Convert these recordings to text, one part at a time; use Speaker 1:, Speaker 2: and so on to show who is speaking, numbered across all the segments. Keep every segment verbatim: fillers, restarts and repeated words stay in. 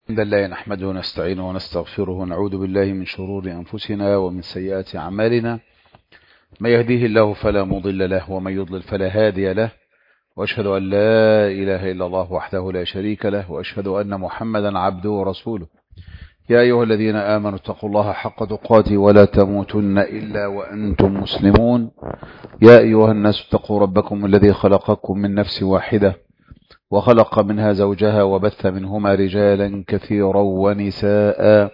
Speaker 1: الحمد لله نحمده ونستعينه ونستغفره ونعوذ بالله من شرور أنفسنا ومن سيئات أعمالنا. من يهديه الله فلا مضل له ومن يضلل فلا هادي له، وأشهد أن لا إله إلا الله وحده لا شريك له، وأشهد أن محمدا عبده ورسوله. يا أيها الذين آمنوا اتقوا الله حق تقاته ولا تموتن إلا وأنتم مسلمون. يا أيها الناس اتقوا ربكم الذي خلقكم من نفس واحدة وخلق منها زوجها وبث منهما رجالا كثيرا ونساء،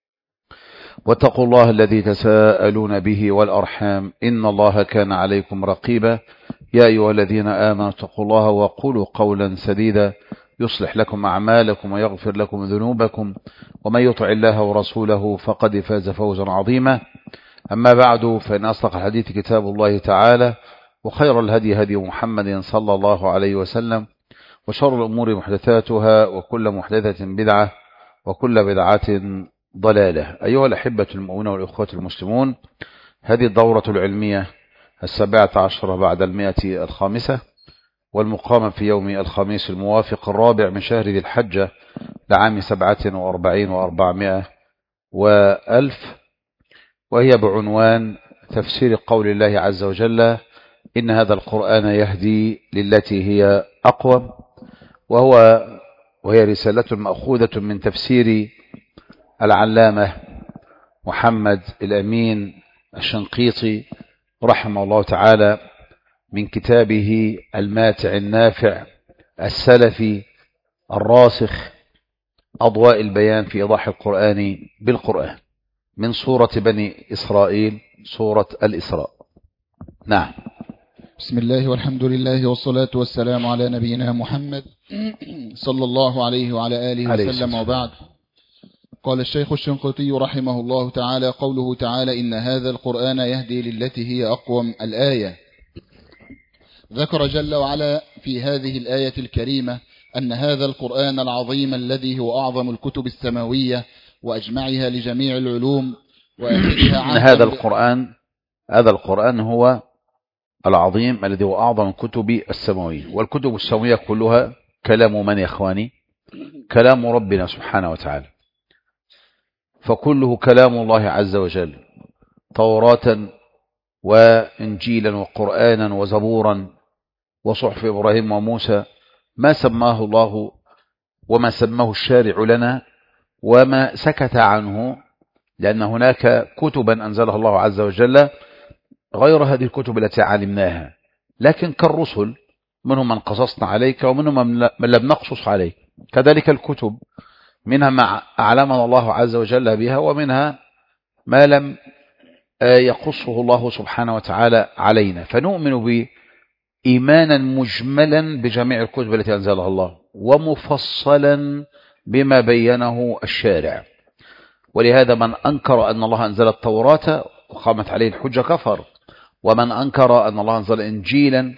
Speaker 1: واتقوا الله الذي تساءلون به والأرحام إن الله كان عليكم رقيبا. يا أيها الذين آمنوا اتقوا الله وقولوا قولا سديدا يصلح لكم أعمالكم ويغفر لكم ذنوبكم، ومن يطع الله ورسوله فقد فاز فوزا عظيما. أما بعد، فإن أصدق الحديث كتاب الله تعالى، وخير الهدي هدي محمد صلى الله عليه وسلم، وشر الأمور محدثاتها، وكل محدثة بدعة، وكل بدعة ضلالة. أيها الأحبة المؤمنون والإخوة المسلمون، هذه الدورة العلمية السابعة عشرة بعد المئة الخامسة، والمقامة في يوم الخميس الموافق الرابع من شهر ذي الحجة لعام سبعة وأربعين وأربعمائة وألف، وهي بعنوان تفسير قول الله عز وجل: إن هذا القرآن يهدي للتي هي أقوم. وهو وهي رسالة مأخوذة من تفسير العلامة محمد الأمين الشنقيطي رحمه الله تعالى من كتابه الماتع النافع السلفي الراسخ أضواء البيان في إيضاح القرآن بالقرآن، من سورة بني إسرائيل، سورة الإسراء. نعم.
Speaker 2: بسم الله والحمد لله والصلاة والسلام على نبينا محمد صلى الله عليه وعلى آله وسلم، وبعد. قال الشيخ الشنقيطي رحمه الله تعالى: قوله تعالى: إن هذا القرآن يهدي للتي هي أقوم. الآية. ذكر جل وعلا في هذه الآية الكريمة أن هذا القرآن العظيم الذي هو أعظم الكتب السماوية وأجمعها لجميع العلوم وأخذها
Speaker 1: عن هذا القرآن هذا القرآن هو العظيم الذي هو أعظم الكتب السماوية، والكتب السماوية كلها كلام من يا إخواني؟ كلام ربنا سبحانه وتعالى، فكله كلام الله عز وجل، توراة وإنجيلا وقرآنا وزبورا وصحف إبراهيم وموسى، ما سماه الله وما سماه الشارع لنا وما سكت عنه، لأن هناك كتبا أنزلها الله عز وجل غير هذه الكتب التي علمناها، لكن كالرسل منهم من قصصنا عليك ومنهم من لم نقصص عليك. كذلك الكتب منها ما أعلمنا الله عز وجل بها، ومنها ما لم يقصه الله سبحانه وتعالى علينا، فنؤمن بإيمانا مجملا بجميع الكتب التي أنزلها الله، ومفصلا بما بينه الشارع. ولهذا من أنكر أن الله أنزل التوراة وقامت عليه الحجة كفر، ومن أنكر أن الله أنزل إنجيلا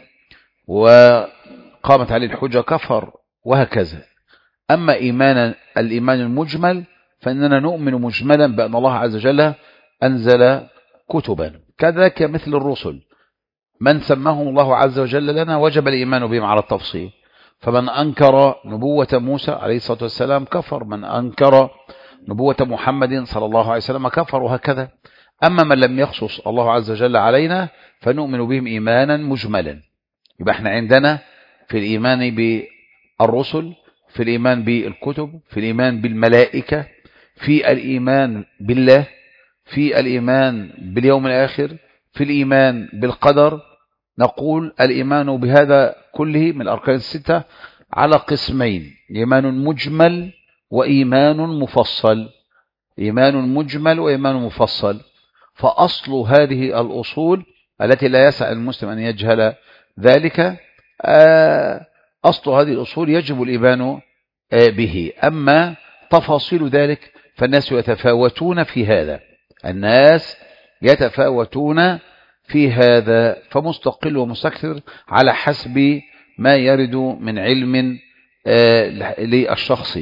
Speaker 1: وقامت عليه الحجة كفر، وهكذا. أما إيمانا الإيمان المجمل فإننا نؤمن مجملا بأن الله عز وجل أنزل كتبا، كذلك مثل الرسل من سماهم الله عز وجل لنا وجب الإيمان بهم على التفصيل، فمن أنكر نبوة موسى عليه الصلاة والسلام كفر، من أنكر نبوة محمد صلى الله عليه وسلم كفر، وهكذا. أما من لم يخصص الله عز وجل علينا فنؤمن بهم إيمانا مجملا. يبقى احنا عندنا في الإيمان بالرسل، في الإيمان بالكتب، في الإيمان بالملائكة، في الإيمان بالله، في الإيمان باليوم الآخر، في الإيمان بالقدر. نقول الإيمان بهذا كله من الأركان الستة على قسمين: إيمان مجمل وإيمان مفصل. إيمان مجمل وإيمان مفصل. فأصل هذه الأصول التي لا يسع المسلم أن يجهل ذلك، أصل هذه الأصول يجب الإيمان به. أما تفاصيل ذلك فالناس يتفاوتون في هذا الناس يتفاوتون في هذا فمستقل ومستكثر على حسب ما يرد من علم للشخص.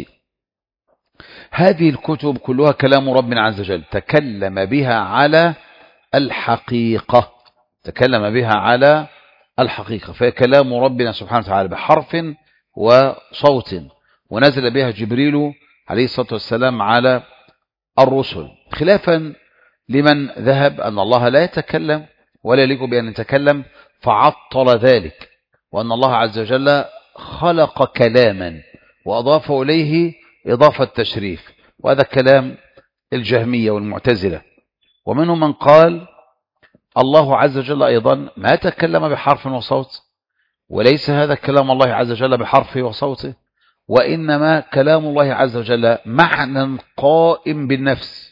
Speaker 1: هذه الكتب كلها كلام ربنا عز وجل، تكلم بها على الحقيقة تكلم بها على الحقيقة فهي كلام ربنا سبحانه وتعالى بحرف وصوت، ونزل بها جبريل عليه الصلاة والسلام على الرسل، خلافا لمن ذهب أن الله لا يتكلم ولا يليق بأن يتكلم فعطل ذلك، وأن الله عز وجل خلق كلاما وأضاف إليه إضافة تشريف، وهذا كلام الجهمية والمعتزلة. ومنهم من قال الله عز وجل أيضا ما تكلم بحرف وصوت، وليس هذا كلام الله عز وجل بحرفه وصوته، وإنما كلام الله عز وجل معنى قائم بالنفس،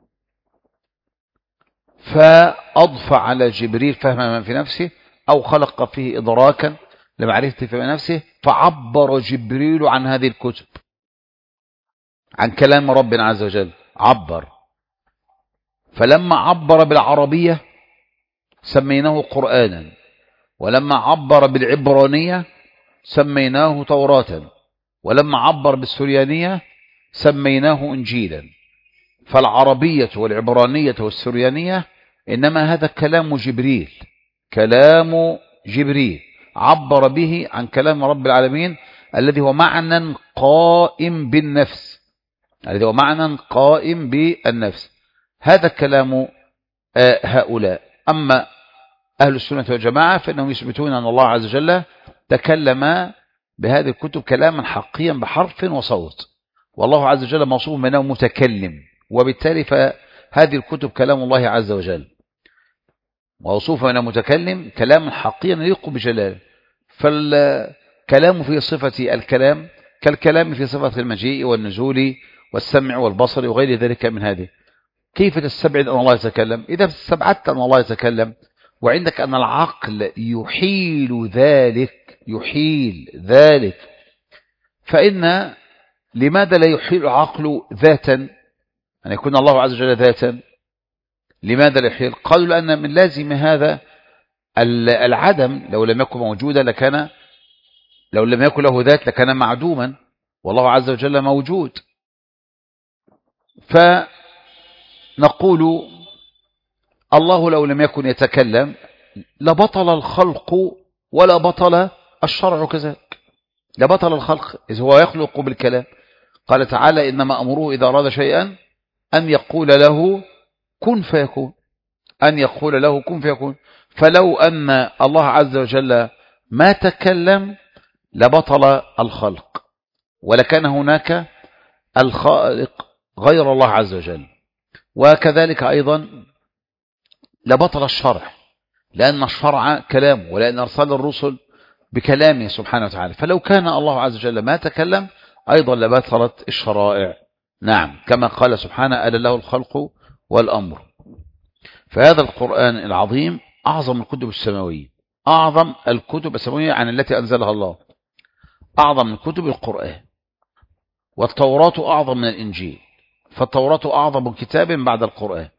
Speaker 1: فأضفى على جبريل فهم ما في نفسه أو خلق فيه إدراكا لمعرفة في نفسه، فعبر جبريل عن هذه الكتب، عن كلام ربنا عز وجل عبر. فلما عبر بالعربية سميناه قرآنا، ولما عبر بالعبرانية سميناه توراة، ولما عبر بالسريانية سميناه إنجيلا. فالعربية والعبرانية والسريانية إنما هذا كلام جبريل، كلام جبريل عبر به عن كلام رب العالمين الذي هو معنى قائم بالنفس، الذي هو معنى قائم بالنفس. هذا كلام هؤلاء. أما أهل السنة والجماعة فإنهم يثبتون أن الله عز وجل تكلم بهذه الكتب كلاما حقيا بحرف وصوت، والله عز وجل موصوف بأنه متكلم، وبالتالي فهذه الكتب كلام الله عز وجل موصوف بأنه متكلم كلاما حقيا يليق بجلاله. فالكلام في صفة الكلام كالكلام في صفة المجيء والنزول والسمع والبصر وغير ذلك من هذه. كيف تستبعد أن الله يتكلم؟ إذا استبعدت أن الله يتكلم وعندك أن العقل يحيل ذلك يحيل ذلك فإن لماذا لا يحيل العقل ذاتا أن يكون الله عز وجل ذاتا؟ لماذا لا يحيل؟ قالوا لأن من لازم هذا العدم، لو لم يكن موجودا لكان لو لم يكن له ذات لكان معدوما، والله عز وجل موجود. فنقول الله لو لم يكن يتكلم لبطل الخلق ولا بطل الشرع كذلك، لبطل الخلق إذ هو يخلق بالكلام. قال تعالى إنما أمره إذا أراد شيئا أن يقول له كن فيكون، أن يقول له كن فيكون. فلو أن الله عز وجل ما تكلم لبطل الخلق، ولكان هناك الخالق غير الله عز وجل، وكذلك أيضا لبطل الشرع، لأن الشرع كلام، ولأن أرسل الرسل بكلامه سبحانه وتعالى. فلو كان الله عز وجل ما تكلم أيضا لبطلت الشرائع. نعم، كما قال سبحانه ألا له الخلق والأمر. فهذا القرآن العظيم أعظم الكتب السماوية، أعظم الكتب السماوية عن التي أنزلها الله، أعظم من كتب القرآن. والتوراة أعظم من الإنجيل، فالتوراة أعظم كتاب بعد القرآن.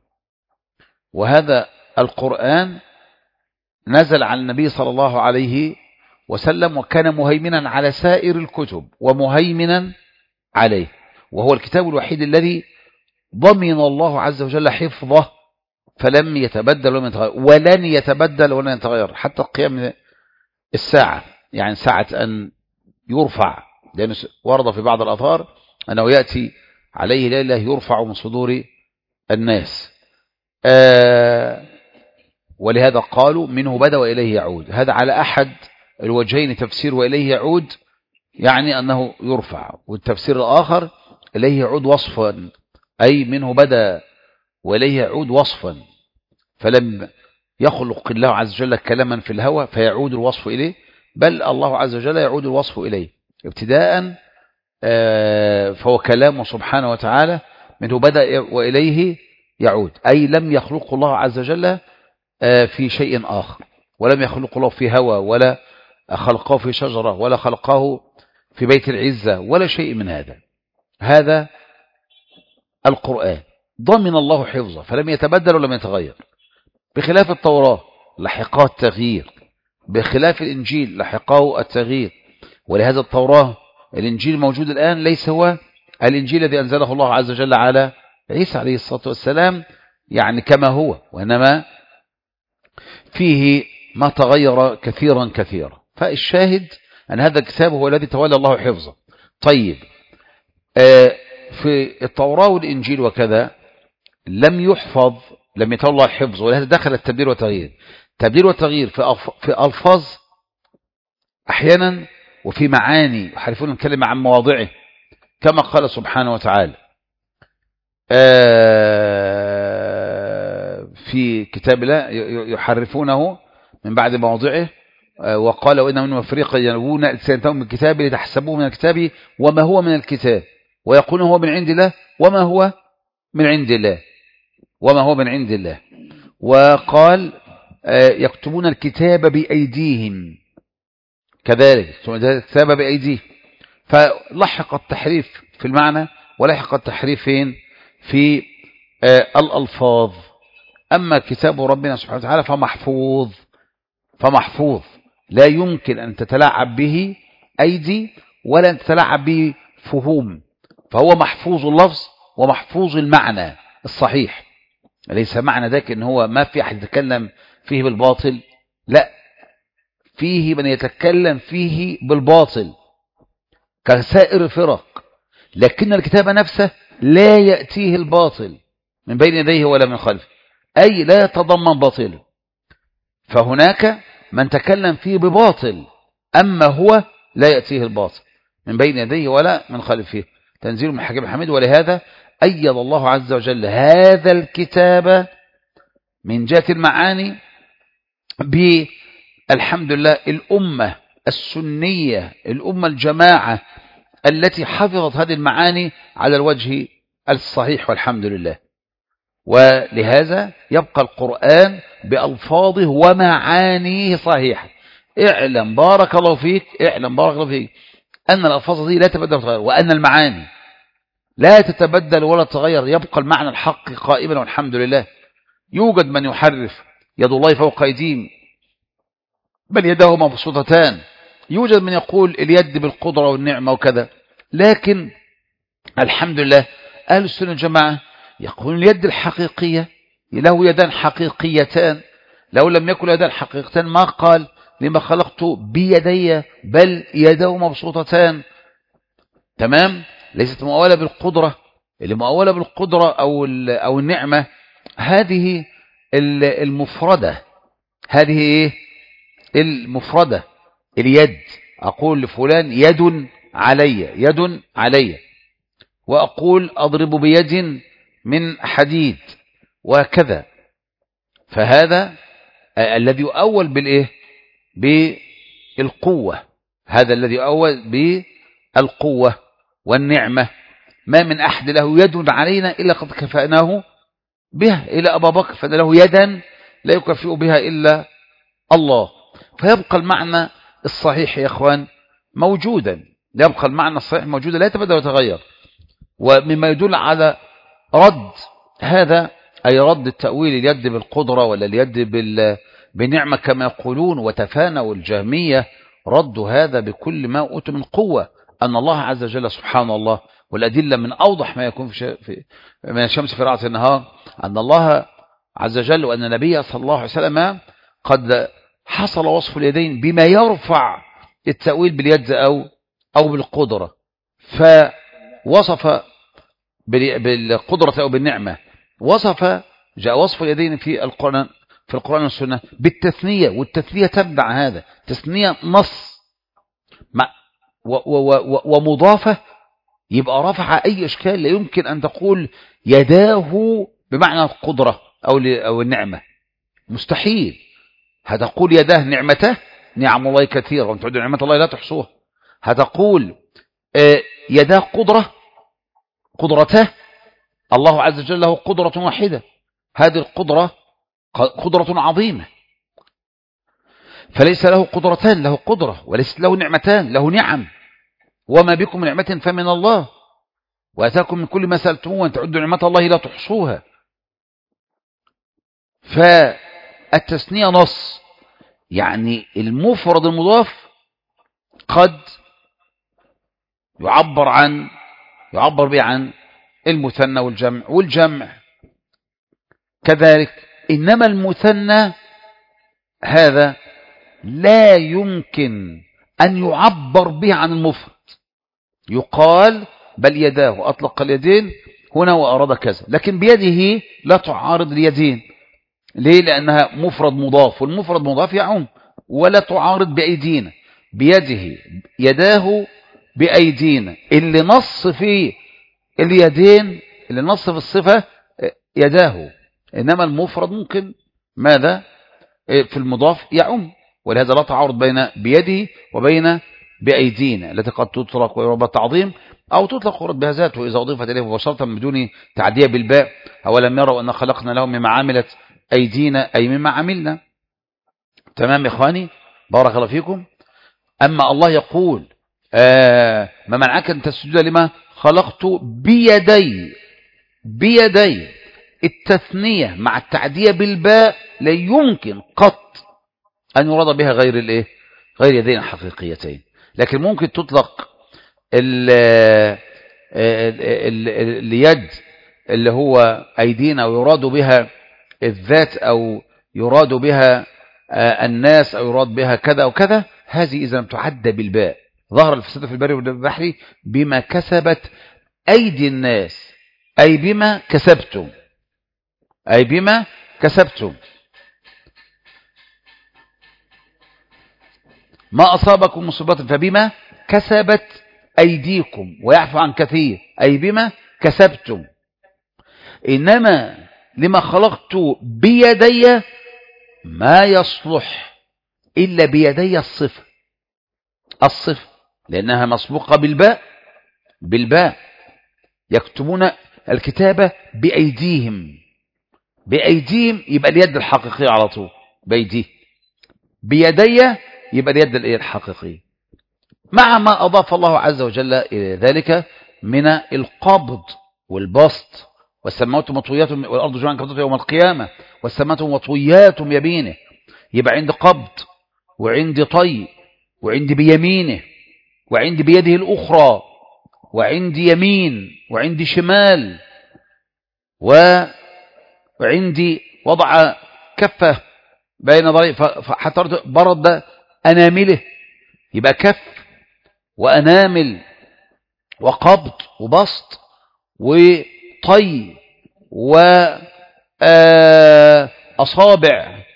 Speaker 1: وهذا القرآن نزل على النبي صلى الله عليه وسلم، وكان مهيمنا على سائر الكتب ومهيمنا عليه، وهو الكتاب الوحيد الذي ضمن الله عز وجل حفظه فلم يتبدل ولم يتغير، ولن يتبدل ولن يتغير حتى قيام الساعة، يعني ساعة أن يرفع، لأنه ورد في بعض الآثار أنه يأتي عليه ليلة يرفع من صدور الناس. آه ولهذا قالوا منه بدأ وإليه يعود. هذا على أحد الوجهين، تفسير وإليه يعود يعني أنه يرفع، والتفسير الآخر إليه يعود وصفا، أي منه بدأ وإليه يعود وصفا، فلم يخلق الله عز وجل كلاما في الهوى فيعود الوصف إليه، بل الله عز وجل يعود الوصف إليه ابتداء. فهو كلامه سبحانه وتعالى منه بدأ وإليه يعود، أي لم يخلق الله عز وجل في شيء آخر، ولم يخلق الله في هوى، ولا خلقه في شجرة، ولا خلقه في بيت العزة، ولا شيء من هذا. هذا القرآن ضمن الله حفظه فلم يتبدل ولم يتغير، بخلاف التوراة لحقه التغيير، بخلاف الإنجيل لحقه التغيير. ولهذا التوراة الإنجيل موجود الآن ليس هو الإنجيل الذي أنزله الله عز وجل على عيسى عليه الصلاة والسلام يعني كما هو، وإنما فيه ما تغير كثيرا كثيرا. فالشاهد أن هذا الكتاب هو الذي تولى الله حفظه. طيب، آه في التوراة والإنجيل وكذا لم يحفظ، لم يتولى الحفظ، ولهذا دخل التبديل والتغيير. تبديل والتغيير في في ألفاظ أحيانا، وفي معاني يحرفون الكلمة عن مواضعه، كما قال سبحانه وتعالى في كتاب الله يحرفونه من بعد مواضعه، وقال وإن من فريقا يلوون ألسنتهم من الكتاب لتحسبوه من الكتاب وما هو من الكتاب ويقولون هو من عند الله وما هو من عند الله وما هو من عند الله. وقال يكتبون الكتاب بأيديهم كذلك، الكتاب بأيديهم. فلحق التحريف في المعنى ولحق التحريف فين؟ في الألفاظ. أما كتاب ربنا سبحانه وتعالى فمحفوظ فمحفوظ لا يمكن أن تتلاعب به أيدي ولا أن تتلاعب به فهوم، فهو محفوظ اللفظ ومحفوظ المعنى الصحيح. ليس معنى ذلك أن هو ما في أحد يتكلم فيه بالباطل، لا، فيه من يتكلم فيه بالباطل كسائر الفرق، لكن الكتاب نفسه لا يأتيه الباطل من بين يديه ولا من خلفه، أي لا يتضمن باطله. فهناك من تكلم فيه بباطل، أما هو لا يأتيه الباطل من بين يديه ولا من خلفه، تنزيل من حكيم حميد. ولهذا أيد الله عز وجل هذا الكتاب من جهة المعاني بالحمد لله الأمة السنية، الأمة الجماعة التي حفظت هذه المعاني على الوجه الصحيح والحمد لله. ولهذا يبقى القرآن بألفاظه ومعانيه صحيحة. اعلم بارك الله فيك اعلم بارك الله فيك أن الألفاظ دي لا تتبدل ولا تتغير، وأن المعاني لا تتبدل ولا تتغير، يبقى المعنى الحق قائما والحمد لله. يوجد من يحرف يد الله فوق أيديهم بل يده مبسوطتان، يوجد من يقول اليد بالقدرة والنعمة وكذا، لكن الحمد لله أهل السنة الجماعة يقول اليد الحقيقية له يدان حقيقيتان، لو لم يكن يدان حقيقتان ما قال لما خلقت بيدي بل يده مبسوطتان. تمام؟ ليست مؤولة بالقدرة، اللي مؤولة بالقدرة أو أو النعمة هذه المفردة، هذه إيه؟ المفردة اليد. أقول لفلان يد علي، يد علي، وأقول أضرب بيد من حديد وكذا. فهذا الذي يؤول بالإيه؟ بالقوة، هذا الذي يؤول بالقوة والنعمة. ما من أحد له يد علينا إلا قد كفأناه بها، إلى أبا بكر فإن له يدا لا يكفئ بها إلا الله. فيبقى المعنى الصحيح يا إخوان موجودا، يبقى المعنى الصحيح موجودا لا يتبدل ويتغير. ومما يدل على رد هذا أي رد التأويل اليد بالقدرة ولا اليد بالنعمة كما يقولون، وتفانوا الجهمية ردوا هذا بكل ما أوتوا من قوة، أن الله عز وجل سبحان الله، والأدلة من أوضح ما يكون في من الشمس في رأس النهار، أن الله عز وجل وأن النبي صلى الله عليه وسلم قد حصل وصف اليدين بما يرفع التأويل باليد أو أو بالقدرة، فوصف بالقدرة أو بالنعمة، وصف جاء وصف اليدين في القرآن في القرآن والسنة بالتثنية، والتثنية تبع هذا، تثنية نص ومضافة، يبقى رفع أي إشكال. لا يمكن أن تقول يداه بمعنى القدرة أو أو النعمة، مستحيل. هتقول يداه نعمته، نعم الله كثيرة وأن تعدوا نعمة الله لا تحصوها. هتقول يداه قدرة، قدرته، الله عز وجل له قدرة واحدة، هذه القدرة قدرة عظيمة، فليس له قدرتان، له قدرة، وليس له نعمتان، له نعم. وما بكم من نعمة فمن الله، وأتاكم من كل ما سألتموه وأن تعدوا نعمة الله لا تحصوها. فالتثنية نص، يعني المفرد المضاف قد يعبر عن يعبر به عن المثنى والجمع، والجمع كذلك. إنما المثنى هذا لا يمكن أن يعبر به عن المفرد. يقال بل يداه، أطلق اليدين هنا وأراد كذا، لكن بيده لا تعارض اليدين. ليه؟ لأنها مفرد مضاف، والمفرد مضاف يعم، ولا تعارض بأيدينا. بيده، يداه بأيدينا، اللي نص في اليدين، اللي نص في الصفة يداه، إنما المفرد ممكن ماذا في المضاف يعم، ولهذا لا تعارض بين بيده وبين بأيدينا التي قد تطلق ويربى التعظيم، أو تطلق ورد بها ذاته إذا أضيفت إليه مباشرة بدون تعدية بالباء. أولم يروا أن خلقنا لهم مما عملت أيدينا، أي مما عملنا. تمام يا إخواني، بارك الله فيكم. أما الله يقول آه ما منعك أن تسجد لما خلقت بيدي، بيدي التثنية مع التعدية بالباء لا يمكن قط أن يراد بها غير الإيه؟ غير يدين حقيقيتين، لكن ممكن تطلق ال ال اليد اللي هو أيدينا ويراد بها الذات، أو يراد بها الناس، أو يراد بها كذا أو كذا. هذه إذا لم تعد بالباء ظهر الفساد في البر والبحر بما كسبت أيدي الناس، أي بما كسبتم، أي بما كسبتم. ما أصابكم مصيبة فبما كسبت أيديكم ويعفو عن كثير، أي بما كسبتم. إنما لما خلقت بيدي ما يصلح إلا بيدي الصفة، الصفة لأنها مسبوقة بالباء، بالباء. يكتبون الكتابة بأيديهم، بأيديهم يبقى اليد الحقيقية على طول، بأيديه. بيدي يبقى اليد الحقيقية، مع ما أضاف الله عز وجل إلى ذلك من القبض والبسط. والسماوات مطويات والأرض جميعا قبضته يوم القيامة، والسماوات مطويات بيمينه. يبقى عند قبض، وعند طي، وعند بيمينه، وعند بيده الأخرى، وعند يمين، وعند شمال، وعند وضع كفه بين ضريب حتى برد أنامله. يبقى كف وأنامل وقبض وبسط وطي وأصابع،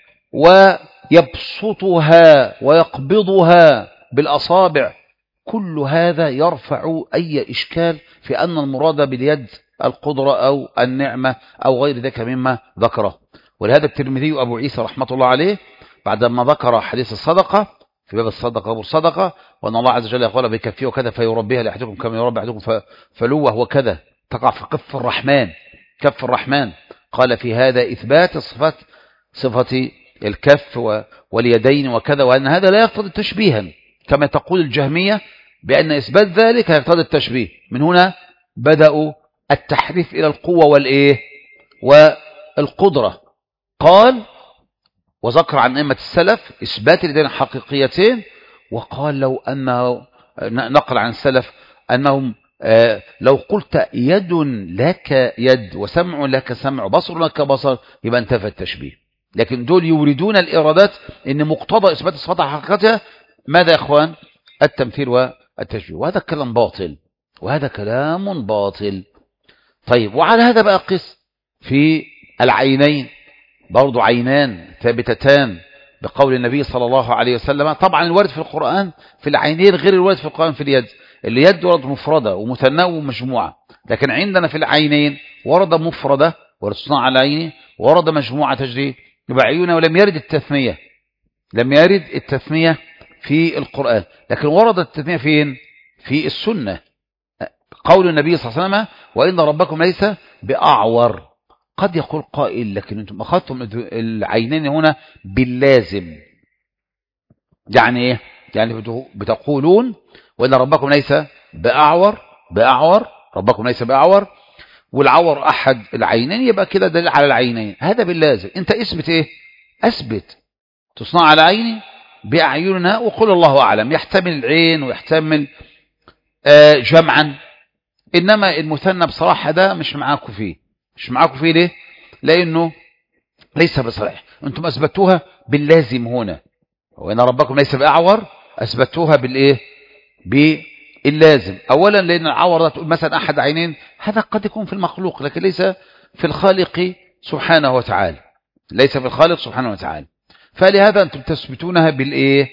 Speaker 1: ويبسطها ويقبضها بالأصابع. كل هذا يرفع أي إشكال في أن المراد باليد القدرة أو النعمة أو غير ذلك مما ذكره. ولهذا الترمذي أبو عيسى رحمة الله عليه بعدما ذكر حديث الصدقة في باب الصدقة أبو الصدقة، وأن الله عز وجل يقول بكفيه وكذا فيربيها لأحدكم كما يربي أحدكم فلوه وكذا، تقع في كف الرحمن، كف الرحمن. قال في هذا إثبات الصفات، صفة الكف واليدين وكذا، وأن هذا لا يقتضي تشبيها كما تقول الجهمية بأن إثبات ذلك يقتضي التشبيه. من هنا بدأوا التحريف إلى القوة والإيه والقدرة. قال وذكر عن أئمة السلف إثبات اليدين حقيقيتين، وقال لو أنه نقل عن السلف أنهم آه لو قلت يد لك يد وسمع لك سمع وبصر لك بصر يبقى انتفى التشبيه. لكن دول يريدون الإرادات إن مقتضى إثبات الصفات حقيقتها ماذا يا إخوان؟ التمثيل والتشبيه، وهذا كلام باطل، وهذا كلام باطل. طيب، وعلى هذا بقى قس في العينين، برضو عينان ثابتتان بقول النبي صلى الله عليه وسلم. طبعا الوارد في القرآن في العينين غير الوارد في القرآن في اليد. اليد ورد مفردة ومثنى ومجموعة، لكن عندنا في العينين ورد مفردة ورد على عينه، ورد مجموعة تجري بعيونه، ولم يرد التثنية، لم يرد التثنية في القرآن. لكن ورد التثنية فين؟ في السنة. قول النبي صلى الله عليه وسلم وإن ربكم ليس بأعور. قد يقول قائل لكن أنتم أخذتم العينين هنا باللازم، يعني إيه؟ يعني بتقولون وإن ربكم ليس بأعور، بأعور ربكم ليس بأعور، والعور أحد العينين، يبقى كده دليل على العينين. هذا باللازم. أنت اثبت إيه؟ أثبت تصنع على عيني بأعيننا وقل الله أعلم، يحتمل العين ويحتمل آه جمعا. إنما المثنى بصراحة ده مش معاكم فيه، مش معاكم فيه ليه؟ لأنه ليس بصريح. أنتم أثبتوها باللازم هنا، وإن ربكم ليس بأعور أثبتوها بالإيه؟ اللازم. أولا لأن العورة تقول مثلا أحد عينين، هذا قد يكون في المخلوق لكن ليس في الخالق سبحانه وتعالى، ليس في الخالق سبحانه وتعالى. فلهذا أنتم تثبتونها بالإيه؟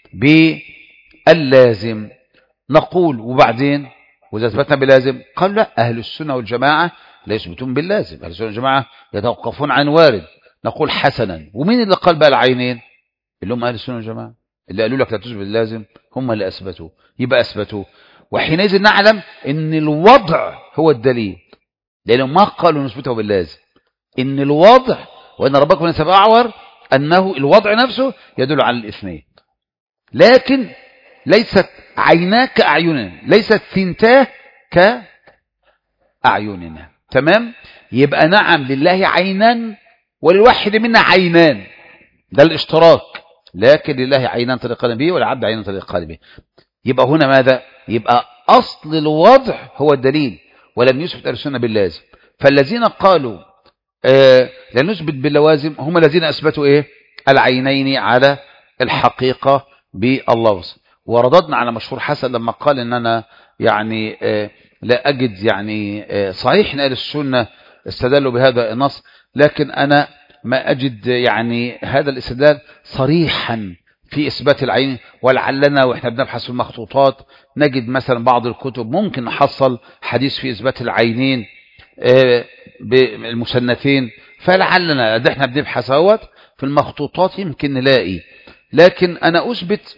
Speaker 1: باللازم. نقول وبعدين وإذا أثبتنا باللازم قال لا، أهل السنة والجماعة لا يثبتون باللازم، أهل السنة والجماعة يتوقفون عن وارد. نقول حسنا. ومين اللي قال بقى العينين؟ اللي هم أهل السنة والجماعة، اللي قالوا لك لا تثبت باللازم هم اللي أثبتوا، يبقى أثبتوا. وحينئذ نعلم أن الوضع هو الدليل، لأنهم ما قالوا نثبته باللازم، إن الوضع وإن ربكم ليس بأعور، أنه الوضع نفسه يدل على الاثنين، لكن ليست عيناك كأعيننا، ليست ثنتاه كأعيننا. تمام؟ يبقى نعم لله عينان وللواحد منا عينان، ده الاشتراك، لكن لله عينان تليقان به وللعبد عينان تليقان به. يبقى هنا ماذا؟ يبقى أصل الوضع هو الدليل، ولم يثبت أهل السنة باللازم. فالذين قالوا آه لا نثبت باللوازم هم الذين أثبتوا إيه؟ العينين على الحقيقة بالله. ورددنا على مشهور حسن لما قال إن أنا يعني آه لا أجد يعني آه صحيح أن أهل السنة استدلوا بهذا النص، لكن أنا ما أجد يعني هذا الاستدلال صريحا في إثبات العين. ولعلنا وإحنا بنبحث في المخطوطات نجد مثلا بعض الكتب ممكن نحصل حديث في إثبات العينين بالمسنتين، فلعلنا ده إحنا بنبحث اهوت في المخطوطات يمكن نلاقي. لكن أنا أثبت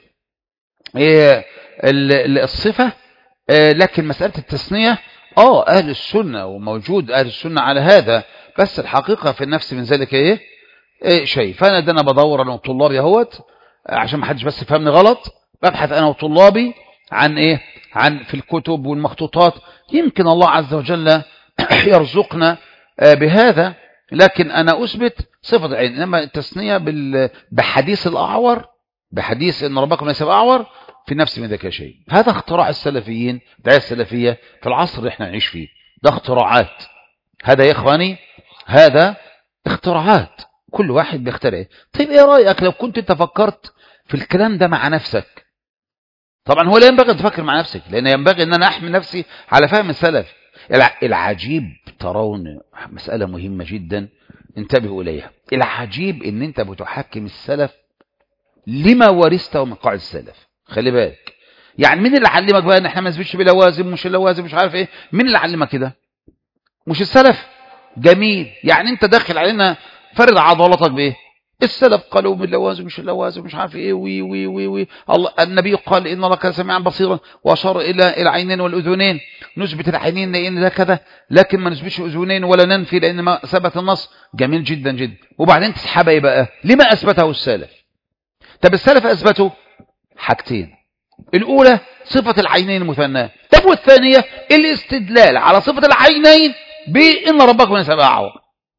Speaker 1: الصفة، لكن مسألة التثنية آه أهل السنة وموجود أهل السنة على هذا، بس الحقيقة في النفس من ذلك إيه, إيه شيء. فأنا ده أنا بدور أنا وطلابي اهوت عشان ما حدش بس يفهمني غلط، ببحث أنا وطلابي عن إيه؟ عن في الكتب والمخطوطات، يمكن الله عز وجل يرزقنا بهذا. لكن أنا أثبت صفة العين، إنما التثنية بحديث الأعور، بحديث إن ربكم ليس بأعور، في نفس من ذلك شيء. هذا اختراع السلفيين، دعاية السلفية في العصر اللي احنا نعيش فيه، ده اختراعات. هذا يا إخواني هذا اختراعات، كل واحد بيخترع. طيب ايه رأيك لو كنت انت فكرت في الكلام ده مع نفسك؟ طبعا هو لا ينبغي ان تفكر مع نفسك، لان ينبغي ان انا احمل نفسي على فهم السلف. العجيب ترون مسألة مهمة جدا انتبهوا اليها، العجيب ان انت بتحكم السلف لما ورثته من قاعدة السلف. خلي بالك، يعني مين اللي علمك بقى ان احنا ما نثبتش بلوازم مش اللوازم مش عارف ايه؟ مين اللي علمك كده؟ مش السلف؟ جميل. يعني انت داخل علينا فرد عضلاتك بايه؟ السلف قالوا من اللوازم مش اللوازم مش عارف ايه وي وي وي وي الله النبي قال ان الله كان سميعا بصيرا واشار الى العينين والاذنين. نثبت العينين لان ده كذا، لكن ما نثبتش الاذنين ولا ننفي لان ما ثبت النص. جميل جدا جدا. وبعدين تسحبها ايه بقى؟ لما اثبته السلف؟ طب السلف اثبتوا حاجتين، الاولى صفه العينين المثناه، طب والثانيه الاستدلال على صفه العينين بان ربكم ليس بأعور.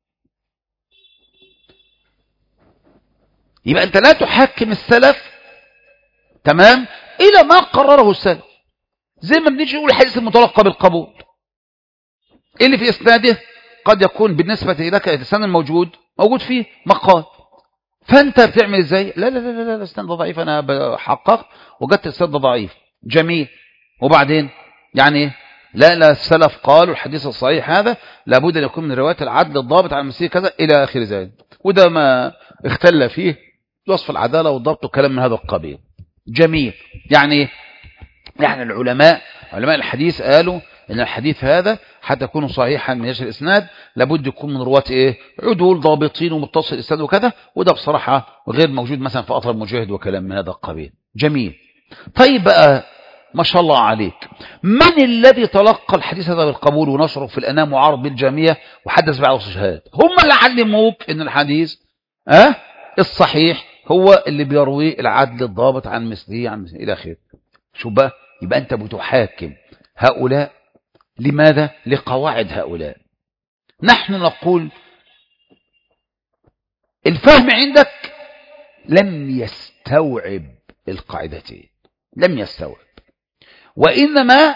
Speaker 1: يبقى انت لا تحكم السلف تمام الى ما قرره السلف. زي ما بنيجي نقول الحديث المتلقى بالقبول اللي في اسناده قد يكون بالنسبه لك الاسناد الموجود موجود فيه مقال، فانت بتعمل ازاي؟ لا لا لا لا الاسناد ضعيف، انا بحقق وجدت الاسناد ضعيف. جميل. وبعدين يعني ايه؟ لا لا السلف قالوا الحديث الصحيح هذا لابد ان يكون من روايه العدل الضابط عن المسيح كذا الى اخر ذلك، وده ما اختل فيه وصف العداله والضبط وكلام من هذا القبيل. جميل. يعني يعني العلماء علماء الحديث قالوا ان الحديث هذا حتى يكون صحيحا من يشر الاسناد لابد يكون من رواه ايه؟ عدول ضابطين ومتصل الاسناد وكذا، وده بصراحه غير موجود مثلا في اطهر مجاهد وكلام من هذا القبيل. جميل. طيب بقى ما شاء الله عليك، من الذي تلقى الحديث هذا بالقبول ونشره في الانام وعرض بالجاميه وحدث بعض الشهاد؟ هم اللي علموك ان الحديث اه الصحيح هو اللي بيرويه العدل الضابط عن مثله عن مثله الى اخره. شو بقى؟ يبقى انت بتحاكم هؤلاء لماذا؟ لقواعد هؤلاء. نحن نقول الفهم عندك لم يستوعب القاعدتين، لم يستوعب، وإنما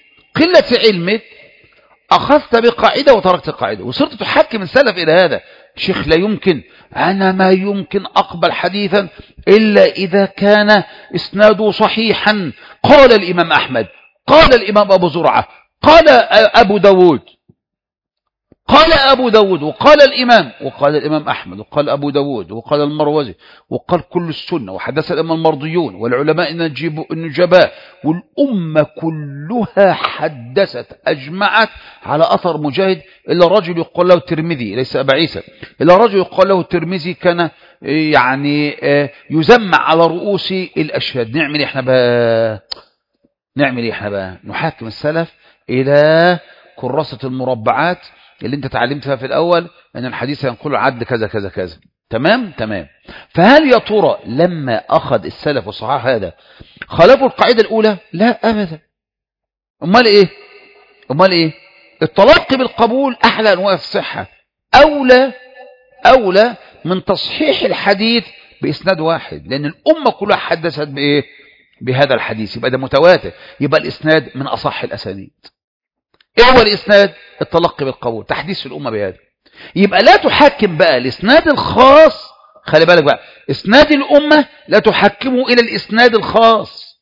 Speaker 1: لقلة علمك أخذت بقاعدة وتركت القاعدة وصرت تحكم السلف إلى هذا. شيخ لا يمكن، أنا ما يمكن أقبل حديثا إلا إذا كان إسناده صحيحا. قال الإمام أحمد، قال الإمام أبو زرعة، قال أبو داود، قال أبو داود، وقال الإمام، وقال الإمام أحمد، وقال أبو داود، وقال المروزي، وقال كل السنة، وحدث الإمام المرضيون والعلماء النجباء، والأمة كلها حدثت أجمعت على أثر مجاهد، إلا رجل يقول له الترمذي ليس أبا عيسى، إلا رجل يقول له الترمذي كان يعني يزمع على رؤوس الأشهاد. نعمل إحنا بقى نعمل إحنا بقى نحاكم السلف إلى كراسة المربعات اللي انت تعلمت فيها في الأول أن الحديث ينقل عد كذا كذا كذا. تمام تمام. فهل يا ترى لما أخذ السلف والصحاح هذا خالفوا القاعدة الأولى؟ لا أبدا. أمال إيه أمال إيه التلقي بالقبول أحلى أنواع الصحة، أولى أولى من تصحيح الحديث بإسناد واحد، لأن الأمة كلها حدثت بإيه بهذا الحديث، يبقى ده متواتر، يبقى الإسناد من أصح الأسانيد. إيه هو الإسناد؟ التلقي بالقبول، تحديث الأمة بهذا. يبقى لا تحكم بقى الإسناد الخاص، خلي بالك بقى، إسناد الأمة لا تحكمه إلى الإسناد الخاص.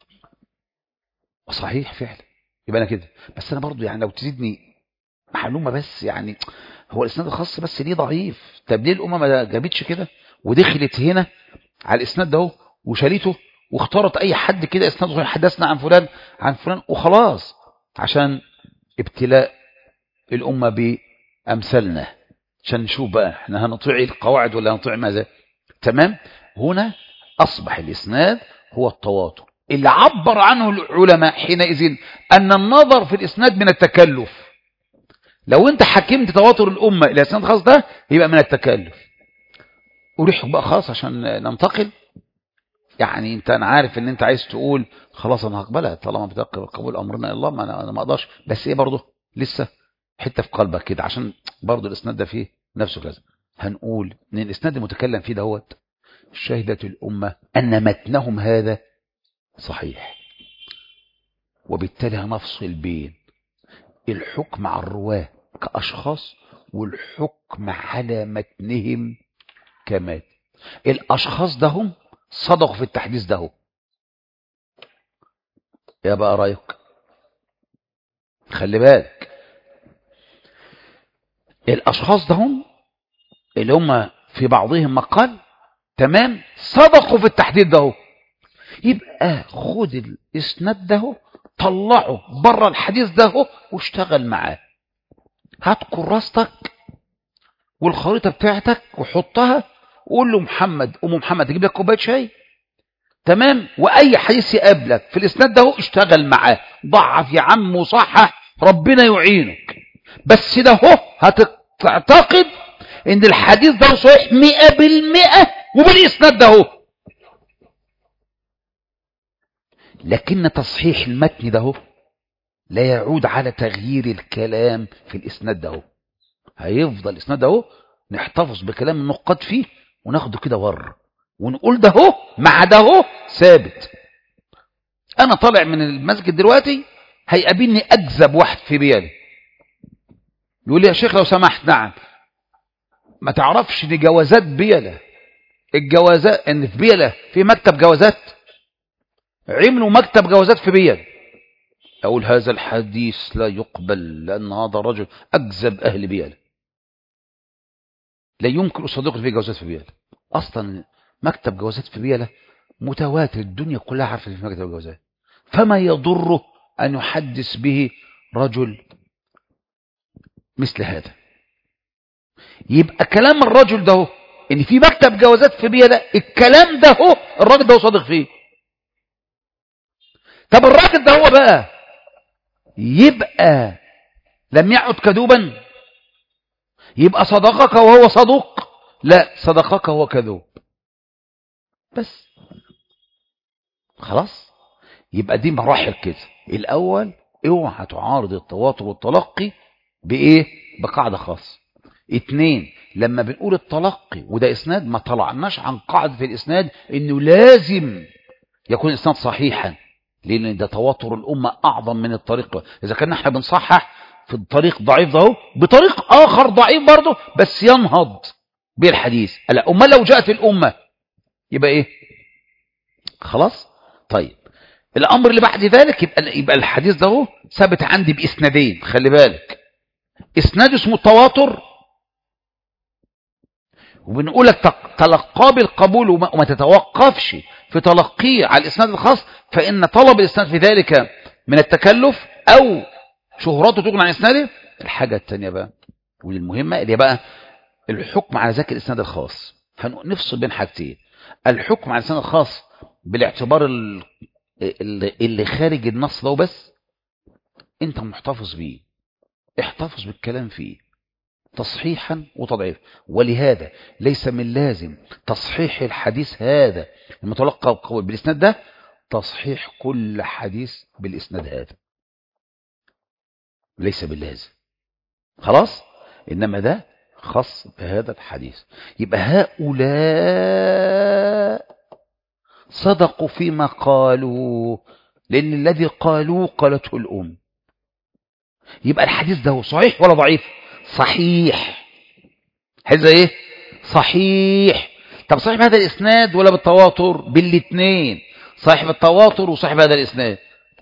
Speaker 1: صحيح فعلا، يبقى أنا كده. بس أنا برضو يعني لو تزيدني معلومة بس، يعني هو الإسناد الخاص بس ليه ضعيف؟ طب ليه الأمة ما جابتش كده ودخلت هنا على الإسناد ده وشالته واختارت أي حد كده إسناد حدثنا عن فلان عن فلان وخلاص، عشان ابتلاء الأمة بأمثالنا، عشان نشوف بقى احنا هنطيع القواعد ولا هنطيع ماذا. تمام. هنا أصبح الإسناد هو التواتر اللي عبر عنه العلماء حينئذ أن النظر في الإسناد من التكلف. لو انت حكمت تواتر الأمة إلى إسناد خاص ده يبقى من التكلف. أريحك بقى خاص عشان ننتقل. يعني انت انا عارف ان انت عايز تقول خلاص انا هقبلها طالما بتقبل قبول امرنا الله، ما انا ما اقدرش، بس ايه برضه لسه حته في قلبك كده، عشان برضه الاسناد ده فيه نفسه كذا. هنقول ان الاسناد المتكلم فيه دهوت شهدت الامه ان متنهم هذا صحيح، وبالتالي هنفصل بين الحكم على الرواه كاشخاص والحكم على متنهم كمات. الاشخاص ده هم صدقوا في التحديث ده. يا بقى رايك، خلي بالك، الاشخاص ده هم اللي هم في بعضهم مقال، تمام، صدقوا في التحديث ده. يبقى خد الاسناد ده طلعه بره الحديث ده واشتغل معاه. هات كراستك والخريطه بتاعتك وحطها وقول له محمد ام محمد تجيب لك كوبايه شاي، تمام، واي حديث يقابلك في الاسناد ده اشتغل معاه، ضعف يا عم وصحح، ربنا يعينك. بس ده هو هتعتقد ان الحديث ده صحيح مئة بالمئة وبالاسناد ده هو. لكن تصحيح المتن ده هو لا يعود على تغيير الكلام في الاسناد ده هو. هيفضل الاسناد ده هو نحتفظ بكلام النقاد فيه وناخده كده ور ونقول ده هو مع ده هو ثابت. انا طالع من المسجد دلوقتي هيقابلني اكذب واحد في بيالي يقول لي يا شيخ لو سمحت، نعم، ما تعرفش دي جوازات بيالة، الجوازات ان في بيالة في مكتب جوازات، عملوا مكتب جوازات في بيالة. اقول هذا الحديث لا يقبل لان هذا الرجل اكذب اهل بيالة، لا يمكن اصدق في جوازات في بيالة. اصلا مكتب جوازات في بيالة متواتر، الدنيا كلها عارفه في مكتب جوازات، فما يضره ان يحدث به رجل مثل هذا. يبقى كلام الرجل ده ان في مكتب جوازات في بيالة، الكلام ده هو الراجل ده صادق فيه. طب الراجل ده هو بقى يبقى لم يعد كذوبا، يبقى صدقك وهو صدوق؟ لا، صدقك وهو كذوب بس، خلاص. يبقى دي مراحل كده. الاول اوعى تعارض التواتر والتلقي بايه؟ بقاعده خاصه. اتنين، لما بنقول التلقي وده اسناد ما طلعناش عن قاعده الاسناد انه لازم يكون الاسناد صحيحا، لان ده تواتر الامه اعظم من الطريق. اذا كنا احنا بنصحح في الطريق ضعيف ده بطريق آخر ضعيف برضه بس ينهض به الحديث. لا أمال لو جاءت الأمة يبقى إيه؟ خلاص. طيب الأمر اللي بعد ذلك يبقى, يبقى الحديث ده ثابت عندي بإسنادين. خلي بالك، إسناد اسمه التواتر وبنقولك تلقاه بالقبول وما تتوقفش في تلقيه على الإسناد الخاص، فإن طلب الإسناد في ذلك من التكلف أو شهرته تغني عن إسناده. الحاجة الثانية بقى ودي المهمة اللي بقى الحكم على ذاك الإسناد الخاص. هنفصل بين حاجتين: الحكم على الإسناد الخاص بالاعتبار اللي خارج النص ده بس أنت محتفظ بيه، احتفظ بالكلام فيه تصحيحا وتضعيفا. ولهذا ليس من لازم تصحيح الحديث هذا المتلقى بالإسناد ده تصحيح كل حديث بالإسناد هذا، ليس باللازم. خلاص، إنما ده خاص بهذا الحديث. يبقى هؤلاء صدقوا فيما قالوا، لأن الذي قالوا قالته الأم. يبقى الحديث ده صحيح ولا ضعيف؟ صحيح. حيث ايه؟ صحيح. طب صحيح بهذا الإسناد ولا بالتواتر؟ بالاثنين، صحيح بالتواتر وصحيح بهذا الإسناد.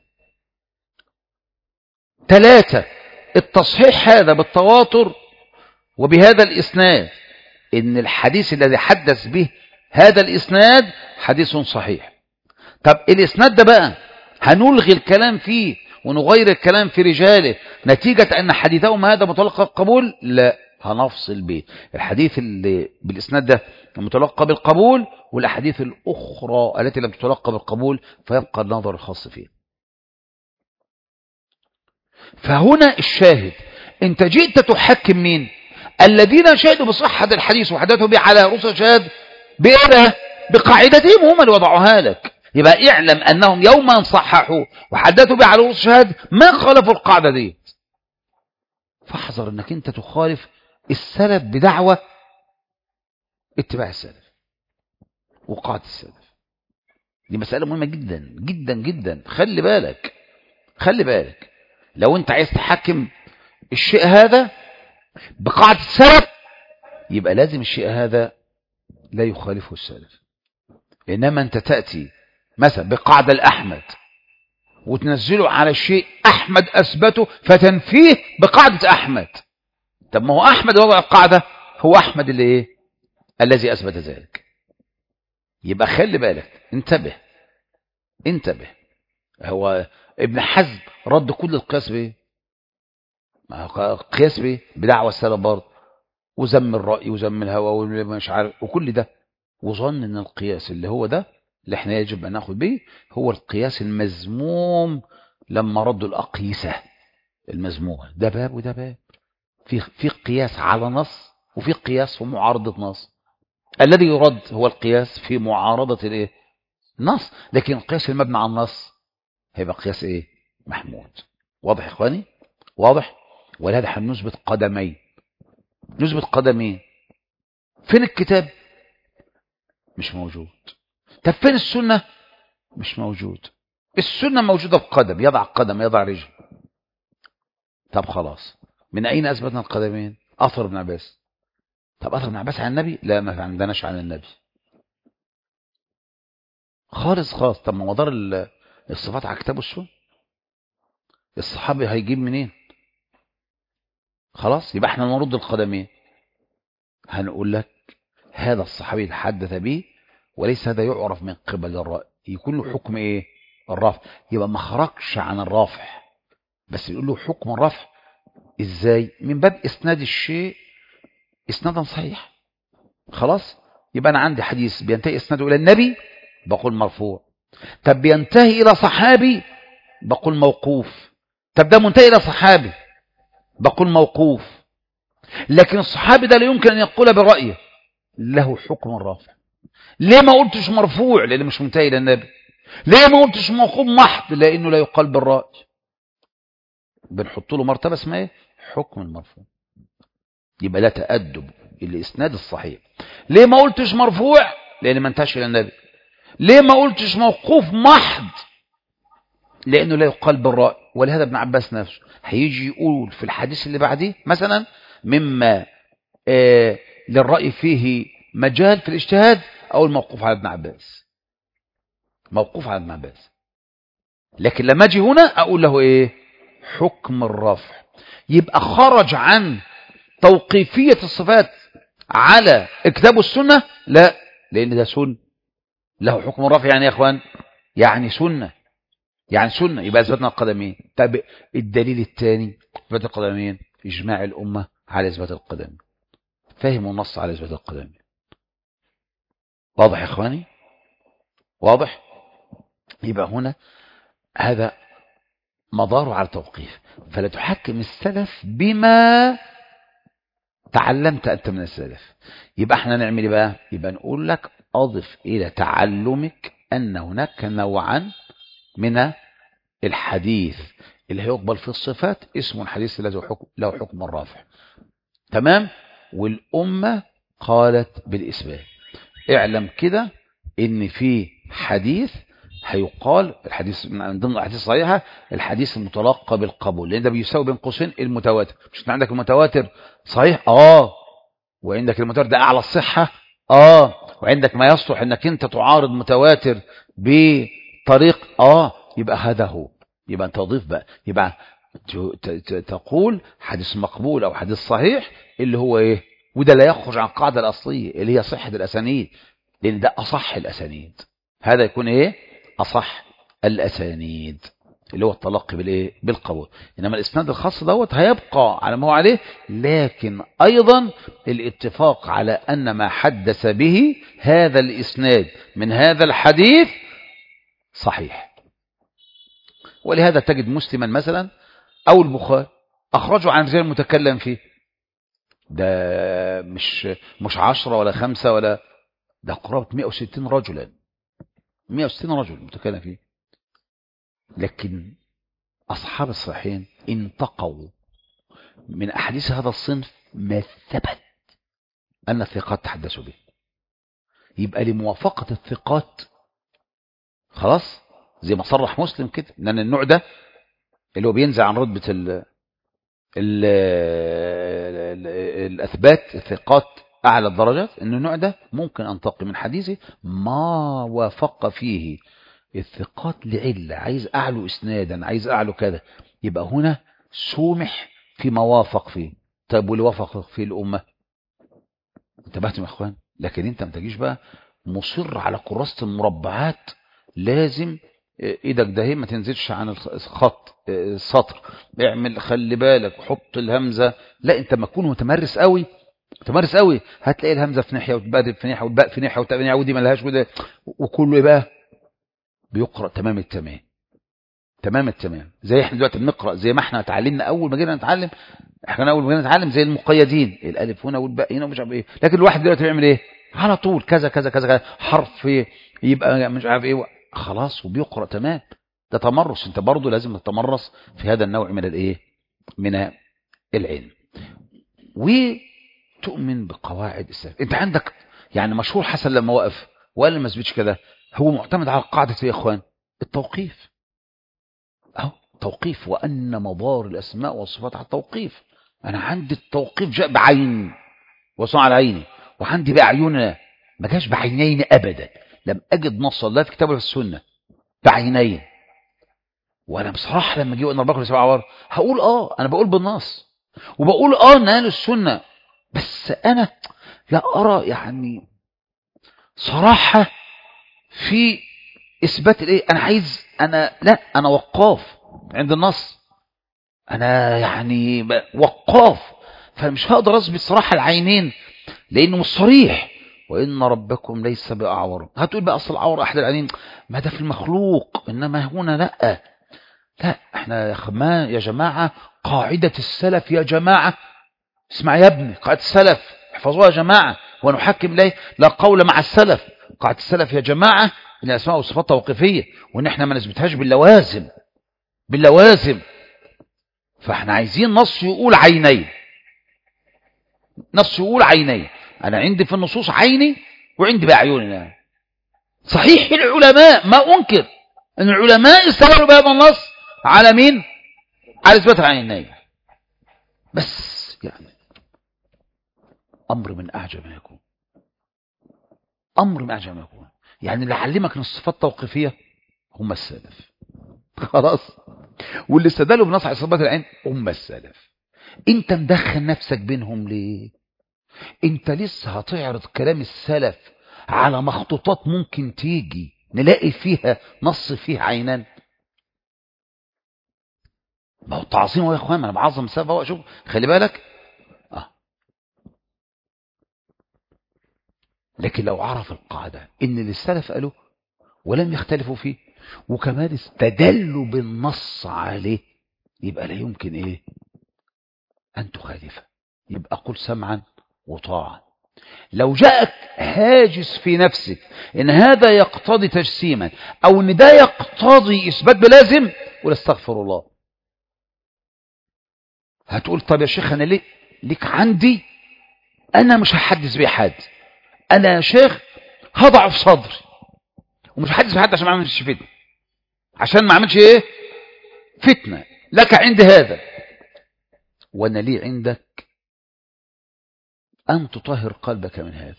Speaker 1: ثلاثة، التصحيح هذا بالتواتر وبهذا الإسناد، إن الحديث الذي حدث به هذا الإسناد حديث صحيح. طب الإسناد ده بقى هنلغي الكلام فيه ونغير الكلام في رجاله نتيجة أن حديثهم هذا متلقى القبول؟ لا، هنفصل به الحديث اللي بالإسناد ده متلقى بالقبول والأحاديث الأخرى التي لم تتلقى بالقبول، فيبقى النظر الخاص فيه. فهنا الشاهد، انت جئت تحكم مين؟ الذين شهدوا بصحة الحديث وحدثوا به على رؤوس شهاد بإيه؟ بقاعدتهم هم اللي وضعوها لك. يبقى اعلم أنهم يوما صححوا وحدثوا به على رؤوس شهاد ما خالفوا القاعدة دي. فاحذر انك انت تخالف السلف بدعوة اتباع السلف وقاعدة السلف. دي مسألة مهمة جدا جدا جدا. خلي بالك خلي بالك لو انت عايز تحكم الشيء هذا بقاعدة السلف يبقى لازم الشيء هذا لا يخالفه السلف. إنما أنت تأتي مثلا بقاعدة الأحمد وتنزله على شيء أحمد أثبته فتنفيه بقاعدة أحمد. طب ما هو أحمد وضع القاعدة، هو أحمد اللي إيه؟ الذي أثبت ذلك. يبقى خلي بالك، انتبه انتبه. هو ابن حزم رد كل القياس بإيه؟ قياس بإيه؟ بدعوة السلف برضه، وذم الرأي وذم الهوى ومش عارف وكل ده، وظن ان القياس اللي هو ده اللي احنا يجب ان ناخد به هو القياس المذموم لما ردوا الأقيسة المذمومة. ده باب وده باب. في في قياس على نص وفي قياس في معارضة نص. الذي يرد هو القياس في معارضة الايه؟ نص. لكن القياس المبني على النص هيبقى قياس ايه؟ محمود. واضح يا اخواني؟ واضح. ولهذا هنثبت قدمين. نثبت قدمين. فين الكتاب؟ مش موجود. طب فين السنة؟ مش موجود. السنة موجودة بقدم، يضع قدم يضع رجل. طب خلاص، من أين أثبتنا القدمين؟ أثر ابن عباس. طب أثر ابن عباس عن النبي؟ لا، ما عندناش عن النبي خالص خالص. طب ما مدار الصفات على كتاب السنة، الصحابي هيجيب منين؟ خلاص، يبقى احنا نرد القدمين. هنقول لك هذا الصحابي اللي حدث به وليس هذا يعرف من قبل الرأي، يكون له حكم ايه؟ الرفع. يبقى ما خرجش عن الرفع، بس يقول له حكم الرفع ازاي؟ من باب اسناد الشيء اسنادا صحيح. خلاص، يبقى انا عندي حديث بينتهي اسناده الى النبي بقول مرفوع. طب بينتهي الى صحابي بقول موقوف. طب ده منتهي الى صحابي بقول موقوف. لكن الصحابي ده لا يمكن ان يقول برأيه، له حكم الرافع. ليه ما قلتش مرفوع؟ لانه مش منتهي الى النبي. ليه ما قلتش موقوف محض؟ لانه لا يقال بالرأي. بنحط له مرتبه اسمها ايه؟ حكم المرفوع. يبقى لا تأدب الاسناد الصحيح. ليه ما قلتش مرفوع؟ لان ما انتهاش الى النبي. ليه ما قلتش موقوف محض؟ لانه لا يقال بالرأي. ولهذا ابن عباس نفسه هيجي يقول في الحديث اللي بعديه مثلا مما آه للرأي فيه مجال في الاجتهاد، أو الموقوف على ابن عباس، موقوف على ابن عباس. لكن لما اجي هنا أقول له إيه؟ حكم الرفع. يبقى خرج عن توقيفية الصفات على كتاب السنة، لا، لأن ده سنة له حكم الرفع. يعني يا إخوان يعني سنة، يعني سنة، يبقى اثبتنا القدمين. طب الدليل الثاني اثبات القدمين، اجماع الامه على اثبات القدمين، فهموا النص على اثبات القدمين. واضح يا اخواني؟ واضح. يبقى هنا هذا مداره على توقيف. فلا تحكم السلف بما تعلمت انت من السلف. يبقى احنا نعمل ايه بقى؟ يبقى نقول لك اضف الى تعلمك ان هناك نوعا من الحديث اللي هيقبل في الصفات اسمه الحديث الذي له حكم الرافع. تمام. والأمة قالت بالإثبات. اعلم كده ان في حديث هيقال الحديث من ضمن الاحاديث الصحيحه الحديث المتلقى بالقبول، لان ده بيساوي بين قوسين المتواتر. مش انت عندك المتواتر صحيح؟ اه. وعندك المتواتر ده اعلى الصحه، اه. وعندك ما يصلح انك انت تعارض متواتر بطريق، اه. يبقى هذا هو. يبقى انت تضيف بقى، يبقى تقول حديث مقبول او حديث صحيح اللي هو ايه، وده لا يخرج عن القاعده الاصليه اللي هي صحه الاسانيد، لان ده اصح الاسانيد. هذا يكون ايه؟ اصح الاسانيد اللي هو التلقي بالايه؟ بالقبول. انما الاسناد الخاص دوت هيبقى على ما هو عليه، لكن ايضا الاتفاق على ان ما حدث به هذا الاسناد من هذا الحديث صحيح. ولهذا تجد مسلما مثلا او البخاري اخرجوا عن رجال المتكلم فيه، ده مش مش عشرة ولا خمسة ولا، ده قرابة مئة وستين رجلا، مئة وستين رجل متكلم فيه. لكن أصحاب الصحيحين انتقوا من أحاديث هذا الصنف ما ثبت أن الثقات تحدثوا به. يبقى لموافقة الثقات خلاص، زي ما صرح مسلم كده ان النوع ده اللي هو بينزع عن رتبة ال ال الأثبات الثقات أعلى الدرجات، ان النوع ده ممكن أنتقي من حديثه ما وافق فيه الثقات لعلة، عايز أعلو إسنادا، عايز أعلو كذا، يبقى هنا سومح في موافق فيه. طيب واللي وافق فيه الأمة؟ انتبهتم يا إخوان؟ لكن انت ما تجيش بقى مصر على كراسة المربعات، لازم ايدك ده ما تنزلش عن الخط السطر، اعمل خلي بالك حط الهمزة، لا انت ما تكون متمرس قوي، متمرس قوي هتلاقي الهمزة في ناحية والباء في ناحية والباء في ناحية والتاء في ناحية ودي ملهاش وده، وكله ايه بقى بيقرأ تمام التمام، تمام التمام. زي احنا دلوقتي بنقرأ زي ما احنا اتعلمنا اول ما جينا نتعلم، احنا اول ما جينا نتعلم زي المقيدين، الالف هنا والباء هنا ومش عارف ايه. لكن الواحد دلوقتي بيعمل ايه؟ على طول كذا كذا كذا حرف يبقى مش عارف ايه خلاص وبيقرأ تمام. ده تمرس، انت برضو لازم تتمرس في هذا النوع من الايه؟ من العلم. وتؤمن بقواعد السلف. انت عندك يعني مشهور حسن لما وقف وقال ما اثبتش كده، هو معتمد على قاعدة ايه يا اخوان؟ التوقيف. اهو توقيف، وان مدار الاسماء والصفات على التوقيف. انا عندي التوقيف جاء بعين وصنع على عيني، وعندي باعيننا ما جاش بعينين ابدا. لم اجد نص لا في كتاب ولا في السنه بعينين. وانا بصراحه لما جه ان ربكم سبع عوار هقول اه انا بقول بالنص، وبقول اه ان اهل السنه، بس انا لا ارى يعني صراحه في اثبات الايه. انا عايز انا لا انا وقاف عند النص، انا يعني وقاف، فمش هقدر اثبت صراحه العينين لانه مش صريح. وان ربكم ليس باعور. هتقول بقى اصل العور احد العينين، ما ده في المخلوق، انما هنا لا لا. احنا يا ما يا جماعه قاعده السلف يا جماعه، اسمع يا ابني قاعده السلف احفظوها يا جماعه، ونحكم ليه لا قول مع السلف. قاعده السلف يا جماعه ان الاسماء والصفات توقيفيه، وان احنا ما نثبتهاش باللوازم، باللوازم. فاحنا عايزين نص يقول عينين، نص يقول عينين. انا عندي في النصوص عيني وعندي باعيننا. صحيح العلماء ما انكر ان العلماء استدلوا بهذا النص على مين؟ على إثبات عينين بس. يعني أمر من أعجب ما يكون، أمر من أعجب ما يكون. يعني اللي علمك أن الصفات توقيفية هم السلف، خلاص. واللي استدلوا بنص على صفات العين هم السلف. انت مدخل نفسك بينهم ليه؟ انت لسه هتعرض كلام السلف على مخطوطات ممكن تيجي نلاقي فيها نص فيه عينان. ما هو التعظيم يا اخوان، ما انا بعظم السلف اهو. شوف خلي بالك اه. لكن لو عرف القاعده ان اللي السلف قالوه ولم يختلفوا فيه وكمان استدلوا بالنص عليه، يبقى لا يمكن ايه ان تخالفه. يبقى قل سمعا وطاعه. لو جاءك هاجس في نفسك ان هذا يقتضي تجسيما او ان ده يقتضي اثبات بلازم، قل استغفر الله. هتقول طب يا شيخ انا ليه ليك عندي، انا مش هحدث بيه حد، انا يا شيخ هضعف صدري ومش هحدث بحد عشان ما اعملش فتنه، عشان ما اعملش ايه فتنه. لك عندي هذا وانا لي عندك ان تطهر قلبك من هذا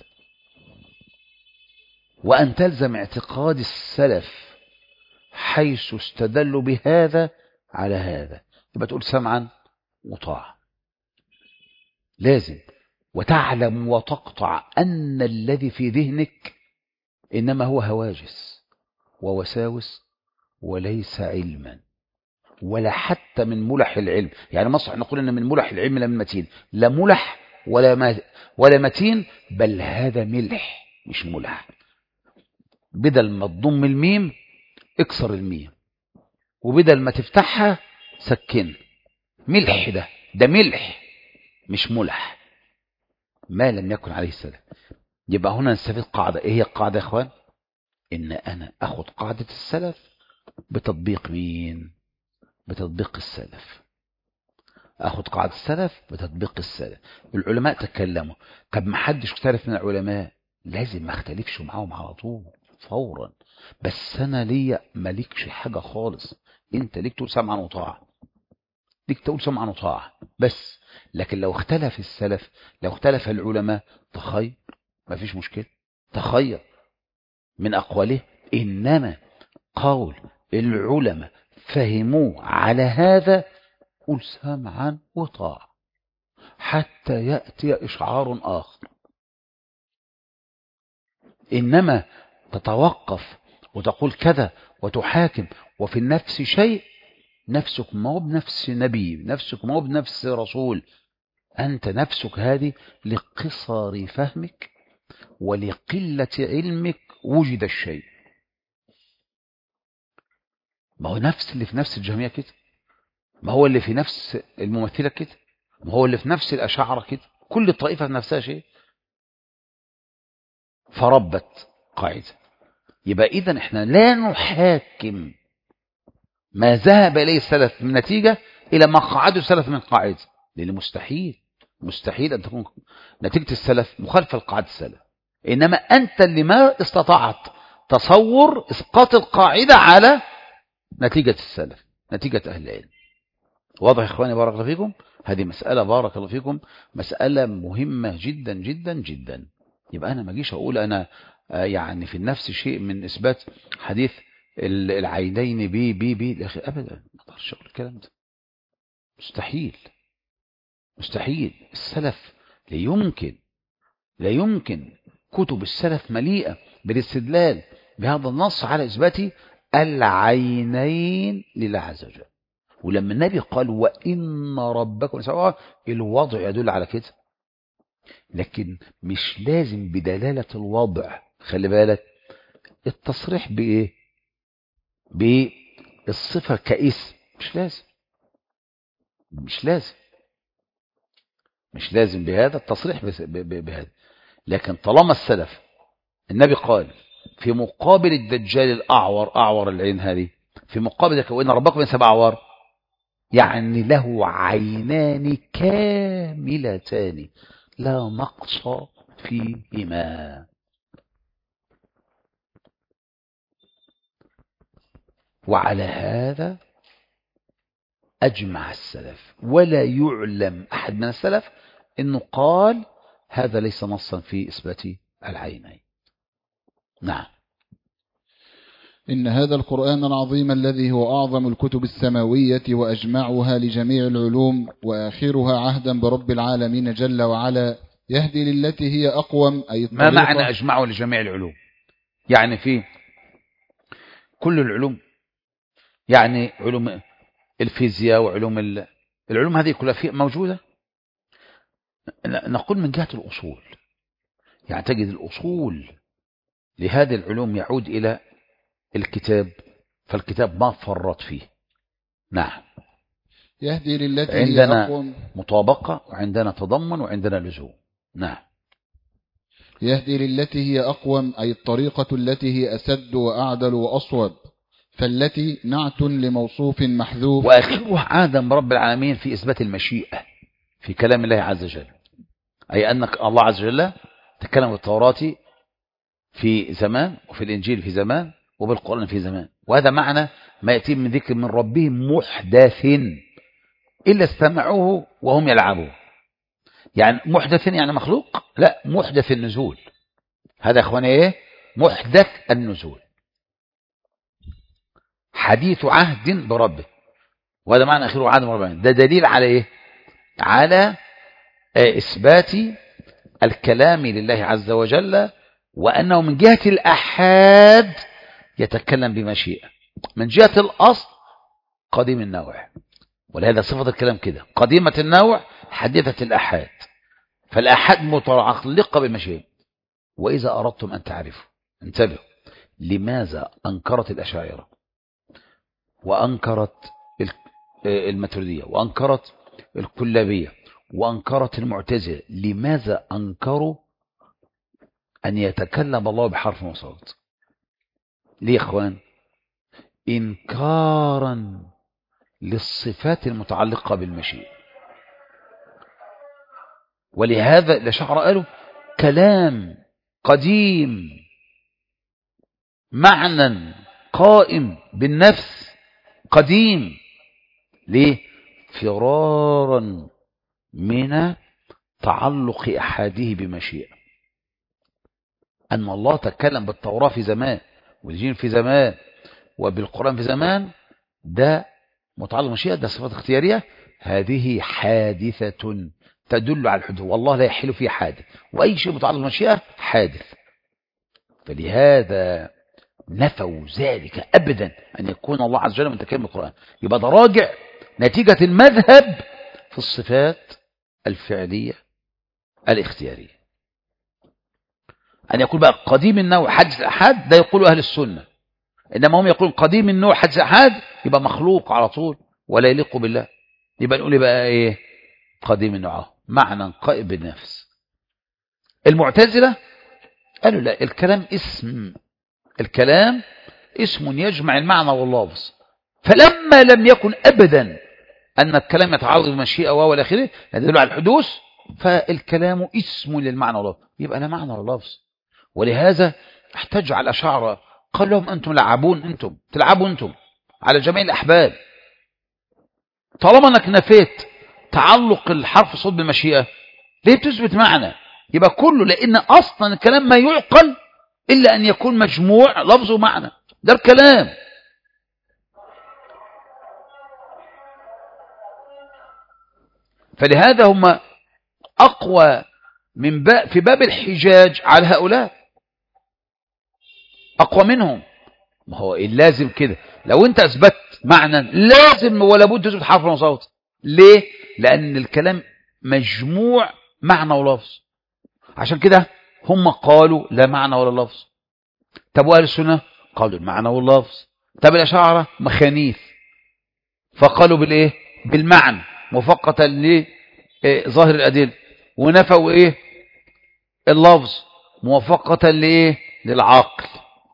Speaker 1: وان تلزم اعتقاد السلف حيث استدلوا بهذا على هذا. يبقى تقول سمعا وطاعة لازم، وتعلم وتقطع أن الذي في ذهنك إنما هو هواجس ووساوس وليس علما ولا حتى من ملح العلم. يعني مصر نقول إن من ملح العلم لا من متين، لا ملح ولا ولا متين، بل هذا ملح مش ملح. بدل ما تضم الميم اكسر الميم، وبدل ما تفتحها سكن. ملح ده ده ملح مش ملح، ما لم يكن عليه السلف. يبقى هنا نستفيد قاعدة. ايه هي القاعدة يا اخوان؟ ان انا اخد قاعدة السلف بتطبيق مين؟ بتطبيق السلف. اخد قاعدة السلف بتطبيق السلف. العلماء تكلموا، طب ما حدش اختلف من العلماء، لازم ما اختلفش معاهم على طول فورا. بس انا ليا مالكش حاجة خالص، انت ليك تقول سمعا وطاعة، ليك تقول سمعا وطاعة بس. لكن لو اختلف السلف، لو اختلف العلماء، تخير ما فيش مشكلة، تخير من أقواله. إنما قول العلماء فهموه على هذا، قل سمعا وطاعة حتى يأتي إشعار آخر. إنما تتوقف وتقول كذا وتحاكم وفي النفس شيء، نفسك ما هو بنفس نبي، نفسك ما هو بنفس رسول، أنت نفسك هذه لقصر فهمك ولقلة علمك وجد الشيء. ما هو نفس اللي في نفس الجميع كده، ما هو اللي في نفس الممثلة كده، ما هو اللي في نفس الأشاعرة كده، كل الطائفة في نفسها شيء. فربت قاعدة. يبقى إذن احنا لا نحاكم ما ذهب إليه السلف من نتيجة إلى ما قعده السلف من قاعدة، لأن مستحيل مستحيل أن تكون نتيجة السلف مخالفة لقاعدة السلف. إنما أنت اللي ما استطعت تصور إسقاط القاعدة على نتيجة السلف، نتيجة أهل العلم. واضح يا إخواني بارك الله فيكم؟ هذه مسألة بارك الله فيكم مسألة مهمة جدا جدا جدا. يبقى أنا ما أجيش أقول أنا يعني في النفس شيء من إثبات حديث العينين بي بي بي يا أخي أبدا، ما أقدرش أقول الكلام ده، مستحيل مستحيل. السلف لا يمكن لا يمكن كتب السلف مليئة بالاستدلال بهذا النص على إثبات العينين لله عز وجل. ولما النبي قال وإن ربكم سواء، الوضع يدل على كده، لكن مش لازم بدلالة الوضع. خلي بالك التصريح بإيه؟ بالصفة كاسم مش لازم، مش لازم مش لازم بهذا التصريح بهذا. لكن طالما السلف النبي قال في مقابل الدجال الأعور أعور العين هذه، في مقابل ذلك وإن ربكم سبع أعوار، يعني له عينان كاملتان لا نقص فيهما. وعلى هذا أجمع السلف ولا يعلم أحد من السلف أنه قال هذا ليس نصا في إثبات العينين. نعم.
Speaker 2: إن هذا القرآن العظيم الذي هو أعظم الكتب السماوية وأجمعها لجميع العلوم وآخرها عهدا برب العالمين جل وعلا يهدي للتي هي أقوم، أي
Speaker 1: ما معنى أجمعه لجميع العلوم؟ يعني في كل العلوم، يعني علوم الفيزياء وعلوم العلوم هذه كلها موجودة. نقول من جهة الأصول، يعني تجد الأصول لهذه العلوم يعود إلى الكتاب، فالكتاب ما فرط فيه. نعم.
Speaker 2: يهدي للتي
Speaker 1: عندنا
Speaker 2: هي أقوم،
Speaker 1: مطابقة وعندنا تضمن وعندنا لزوم. نعم.
Speaker 2: يهدي للتي هي أقوم، أي الطريقة التي هي أسد وأعدل وأصوب، فالتي نعت لموصوف محذوف.
Speaker 1: وآخرها عادم رب العالمين في إثبات المشيئة في كلام الله عز وجل، أي أن الله عز وجل تكلم بالتوراة في زمان وفي الإنجيل في زمان وبالقرآن في زمان، وهذا معنى ما يأتي من ذكر من ربهم محدث إلا استمعوه وهم يلعبون. يعني محدث يعني مخلوق؟ لا، محدث النزول. هذا أخواني إيه؟ محدث النزول، حديث عهد بربه، وهذا معنى آخره عهد بربه. ده دليل على إيه؟ على إثبات الكلام لله عز وجل، وأنه من جهة الأحاد يتكلم بمشيئة، من جهة الأصل قديم النوع، ولهذا صفة الكلام كده قديمة النوع حديثة الأحاد، فالأحاد متعلقة بمشيئة. وإذا أردتم أن تعرفوا، انتبهوا، لماذا أنكرت الأشاعرة وأنكرت الماتريدية وأنكرت الكلابية وأنكرت المعتزلة؟ لماذا أنكروا أن يتكلم الله بحرف وصوت؟ ليه يا إخوان؟ إنكارا للصفات المتعلقة بالمشيئة. ولهذا الأشاعرة قالوا كلام قديم معنى قائم بالنفس قديم. ليه؟ فرارا من تعلق أحاده بمشيئة. أن الله تكلم بالتوراة في زمان والإنجيل في زمان وبالقرآن في زمان، ده متعلق بمشيئة، ده صفات اختيارية، هذه حادثة تدل على الحدوث، والله لا يحل فيه حادث، وأي شيء متعلق بمشيئة حادث. فلهذا نفوا ذلك أبدا أن يكون الله عز وجل متكلم بالقرآن. يبقى ده راجع نتيجة المذهب في الصفات الفعلية الاختيارية. أن يقول بقى قديم النوع حدث الأحاد، ده يقول أهل السنة، إنما هم يقولون قديم النوع حدث الأحاد يبقى مخلوق على طول ولا يليق بالله. يبقى نقول بقى إيه؟ قديم النوع معنى قائم بالنفس. المعتزلة قالوا لا، الكلام اسم، الكلام اسم يجمع المعنى واللفظ، فلما لم يكن أبدا أن الكلام يتعارض بالمشيئة وإلى آخره يدل على الحدوث، فالكلام اسم للمعنى واللفظ، يبقى لا معنى ولا لفظ. ولهذا احتج على الأشاعرة، قال لهم أنتم لعبون، أنتم تلعبوا أنتم على جميع الأحبال، طالما أنك نفيت تعلق الحرف صوت بالمشيئة ليه بتثبت معنى؟ يبقى كله، لأن أصلا الكلام ما يعقل إلا أن يكون مجموع لفظ ومعنى، ده الكلام. فلهذا هم أقوى من باب في باب الحجاج على هؤلاء، أقوى منهم. ما هو اللازم كده، لو أنت أثبت معنى لازم ولا بد تثبت حرف وصوت. ليه؟ لأن الكلام مجموع معنى ولفظ، عشان كده هم قالوا لا معنى ولا لفظ. طب وأهل السنة قالوا المعنى واللفظ. طب الأشاعرة مخانيث فقالوا بالإيه؟ بالمعنى موافقة لظاهر الأدلة، ونفوا إيه؟ اللفظ موافقة لإيه؟ للعقل.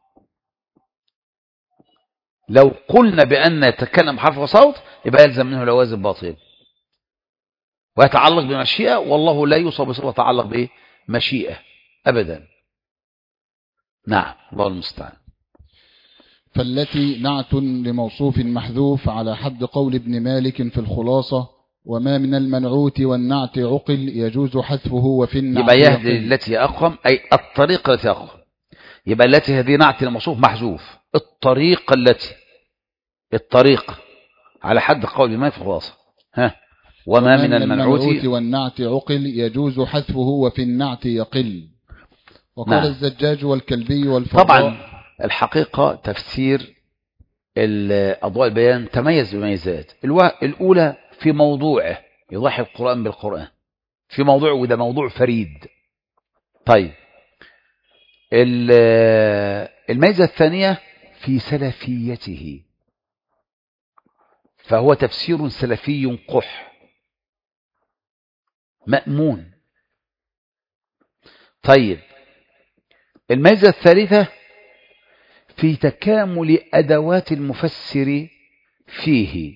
Speaker 1: لو قلنا بأن يتكلم حرف وصوت يبقى يلزم منه لوازم باطل ويتعلق بمشيئة، والله لا يوصف بصفة يتعلق بإيه؟ مشيئة أبدا. نعم، الله المستعان.
Speaker 2: فالتي نعت لموصوف محذوف على حد قول ابن مالك في الخلاصة: وما من المنعوت والنعت عقل يجوز حذفه وفي النعت
Speaker 1: يبقى يهدي التي أقوم أي الطريقة التي أقوم. يبقى التي هذه نعت لموصوف محذوف، الطريقة التي الطريقة على حد قول ما في الخلاصة. ها وما, وما من, من المنعوت,
Speaker 2: المنعوت والنعت عقل يجوز حذفه وفي النعت يقل. وقال نعم. الزجاج والكلبي والفراء.
Speaker 1: طبعا الحقيقة تفسير أضواء البيان تميز بميزات. الأولى في موضوعه يضحي القرآن بالقرآن في موضوعه، وده موضوع فريد. طيب الميزة الثانية في سلفيته، فهو تفسير سلفي قح مأمون. طيب الميزة الثالثة في تكامل أدوات المفسر فيه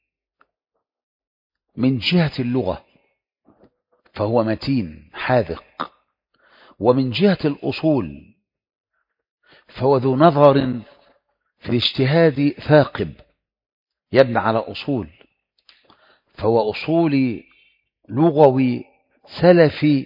Speaker 1: من جهة اللغة فهو متين حاذق، ومن جهة الأصول فهو ذو نظر في الاجتهاد ثاقب يبنى على أصول، فهو أصولي لغوي سلفي،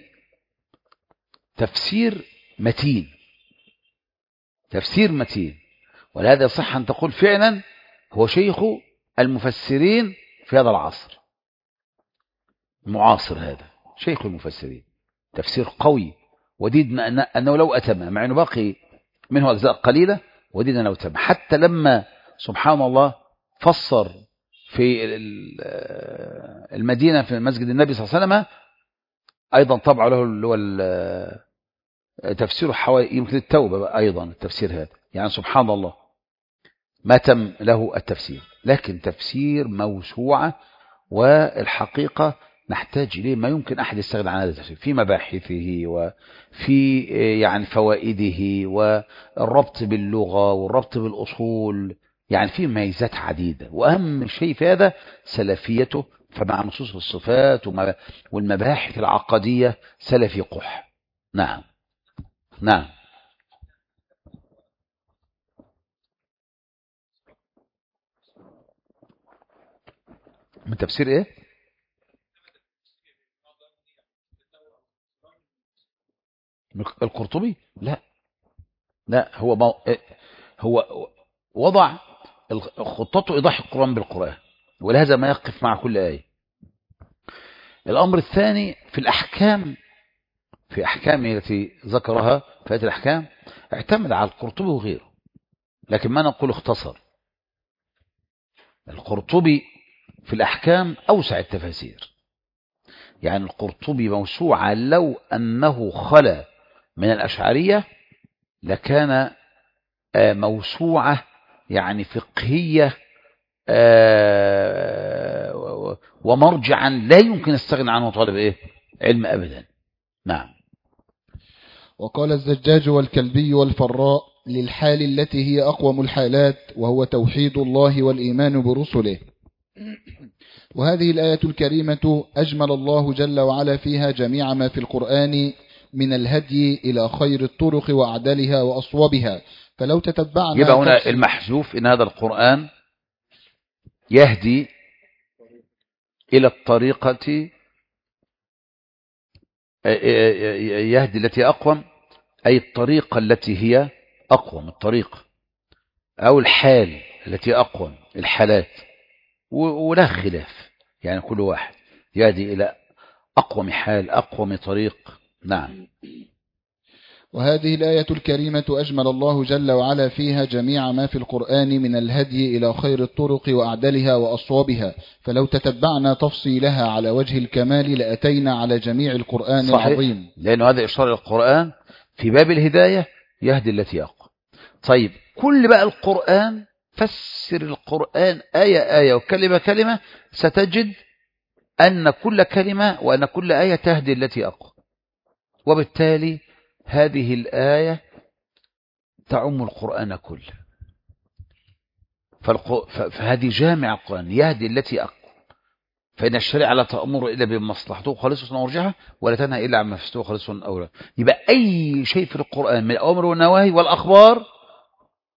Speaker 1: تفسير متين تفسير متين. ولهذا صح أن تقول فعلا هو شيخ المفسرين في هذا العصر معاصر، هذا شيخ المفسرين، تفسير قوي وديد أنه لو أتم، مع أنه باقي منه أجزاء قليلة، وديد أنه أتم. حتى لما سبحان الله فسر في المدينة في مسجد النبي صلى الله عليه وسلم أيضا طبع له اللي هو تفسير حوالي يمكن التوبة أيضا التفسير هذا، يعني سبحان الله ما تم له التفسير، لكن تفسير موسوعة. والحقيقة نحتاج إليه ما يمكن أحد يستغنى عن هذا التفسير في مباحثه وفي يعني فوائده والربط باللغة والربط بالأصول، يعني في ميزات عديدة. وأهم شيء في هذا سلفيته، فمع نصوص الصفات والمباحث العقدية سلفي قح. نعم نعم. من تفسير ايه؟ القرطبي؟ لا لا هو مو... هو وضع خطته إيضاح القرآن بالقرآن، ولهذا ما يقف مع كل آية. الأمر الثاني في الأحكام، في أحكامه التي ذكرها في هذه الأحكام اعتمد على القرطبي وغيره، لكن ما نقول اختصر. القرطبي في الأحكام أوسع التفاسير، يعني القرطبي موسوعة لو أنه خلا من الأشعرية لكان موسوعة يعني فقهية ومرجعا لا يمكن استغنى عنه طالب إيه؟ علم أبدا. نعم.
Speaker 2: وقال الزجاج والكلبي والفراء للحال التي هي أقوم الحالات، وهو توحيد الله والإيمان برسله. وهذه الآية الكريمة أجمل الله جل وعلا فيها جميع ما في القرآن من الهدي إلى خير الطرق وأعدلها وأصوبها. فلو تتبعنا
Speaker 1: يبقى هنا المحذوف إن هذا القرآن يهدي إلى الطريقة، يهدي التي أقوم، أي الطريقة التي هي أقوم، الطريقة أو الحال التي أقوم، الحالات، ولا خلاف، يعني كل واحد يهدي إلى أقوم حال أقوم طريق. نعم.
Speaker 2: وهذه الآية الكريمة أجمل الله جل وعلا فيها جميع ما في القرآن من الهدي إلى خير الطرق وأعدلها وأصوابها. فلو تتبعنا تفصيلها على وجه الكمال لأتينا على جميع القرآن صحيح. العظيم،
Speaker 1: لأنه هذا إشارة القرآن في باب الهداية يهدي التي أقوى. طيب كل بقى القرآن، فسر القرآن آية آية وكلمة كلمة، ستجد أن كل كلمة وأن كل آية تهدي التي أقوى، وبالتالي هذه الآية تعم القرآن كله. فهذه جامع القرآن يهدي التي أقوى، فإن الشريعة لا تأمر إلا بمصلحته خالصة ومرجحة، ولا تنهى إلا عن مفسده خالصة أولى. يبقى أي شيء في القرآن من الأوامر والنواهي والأخبار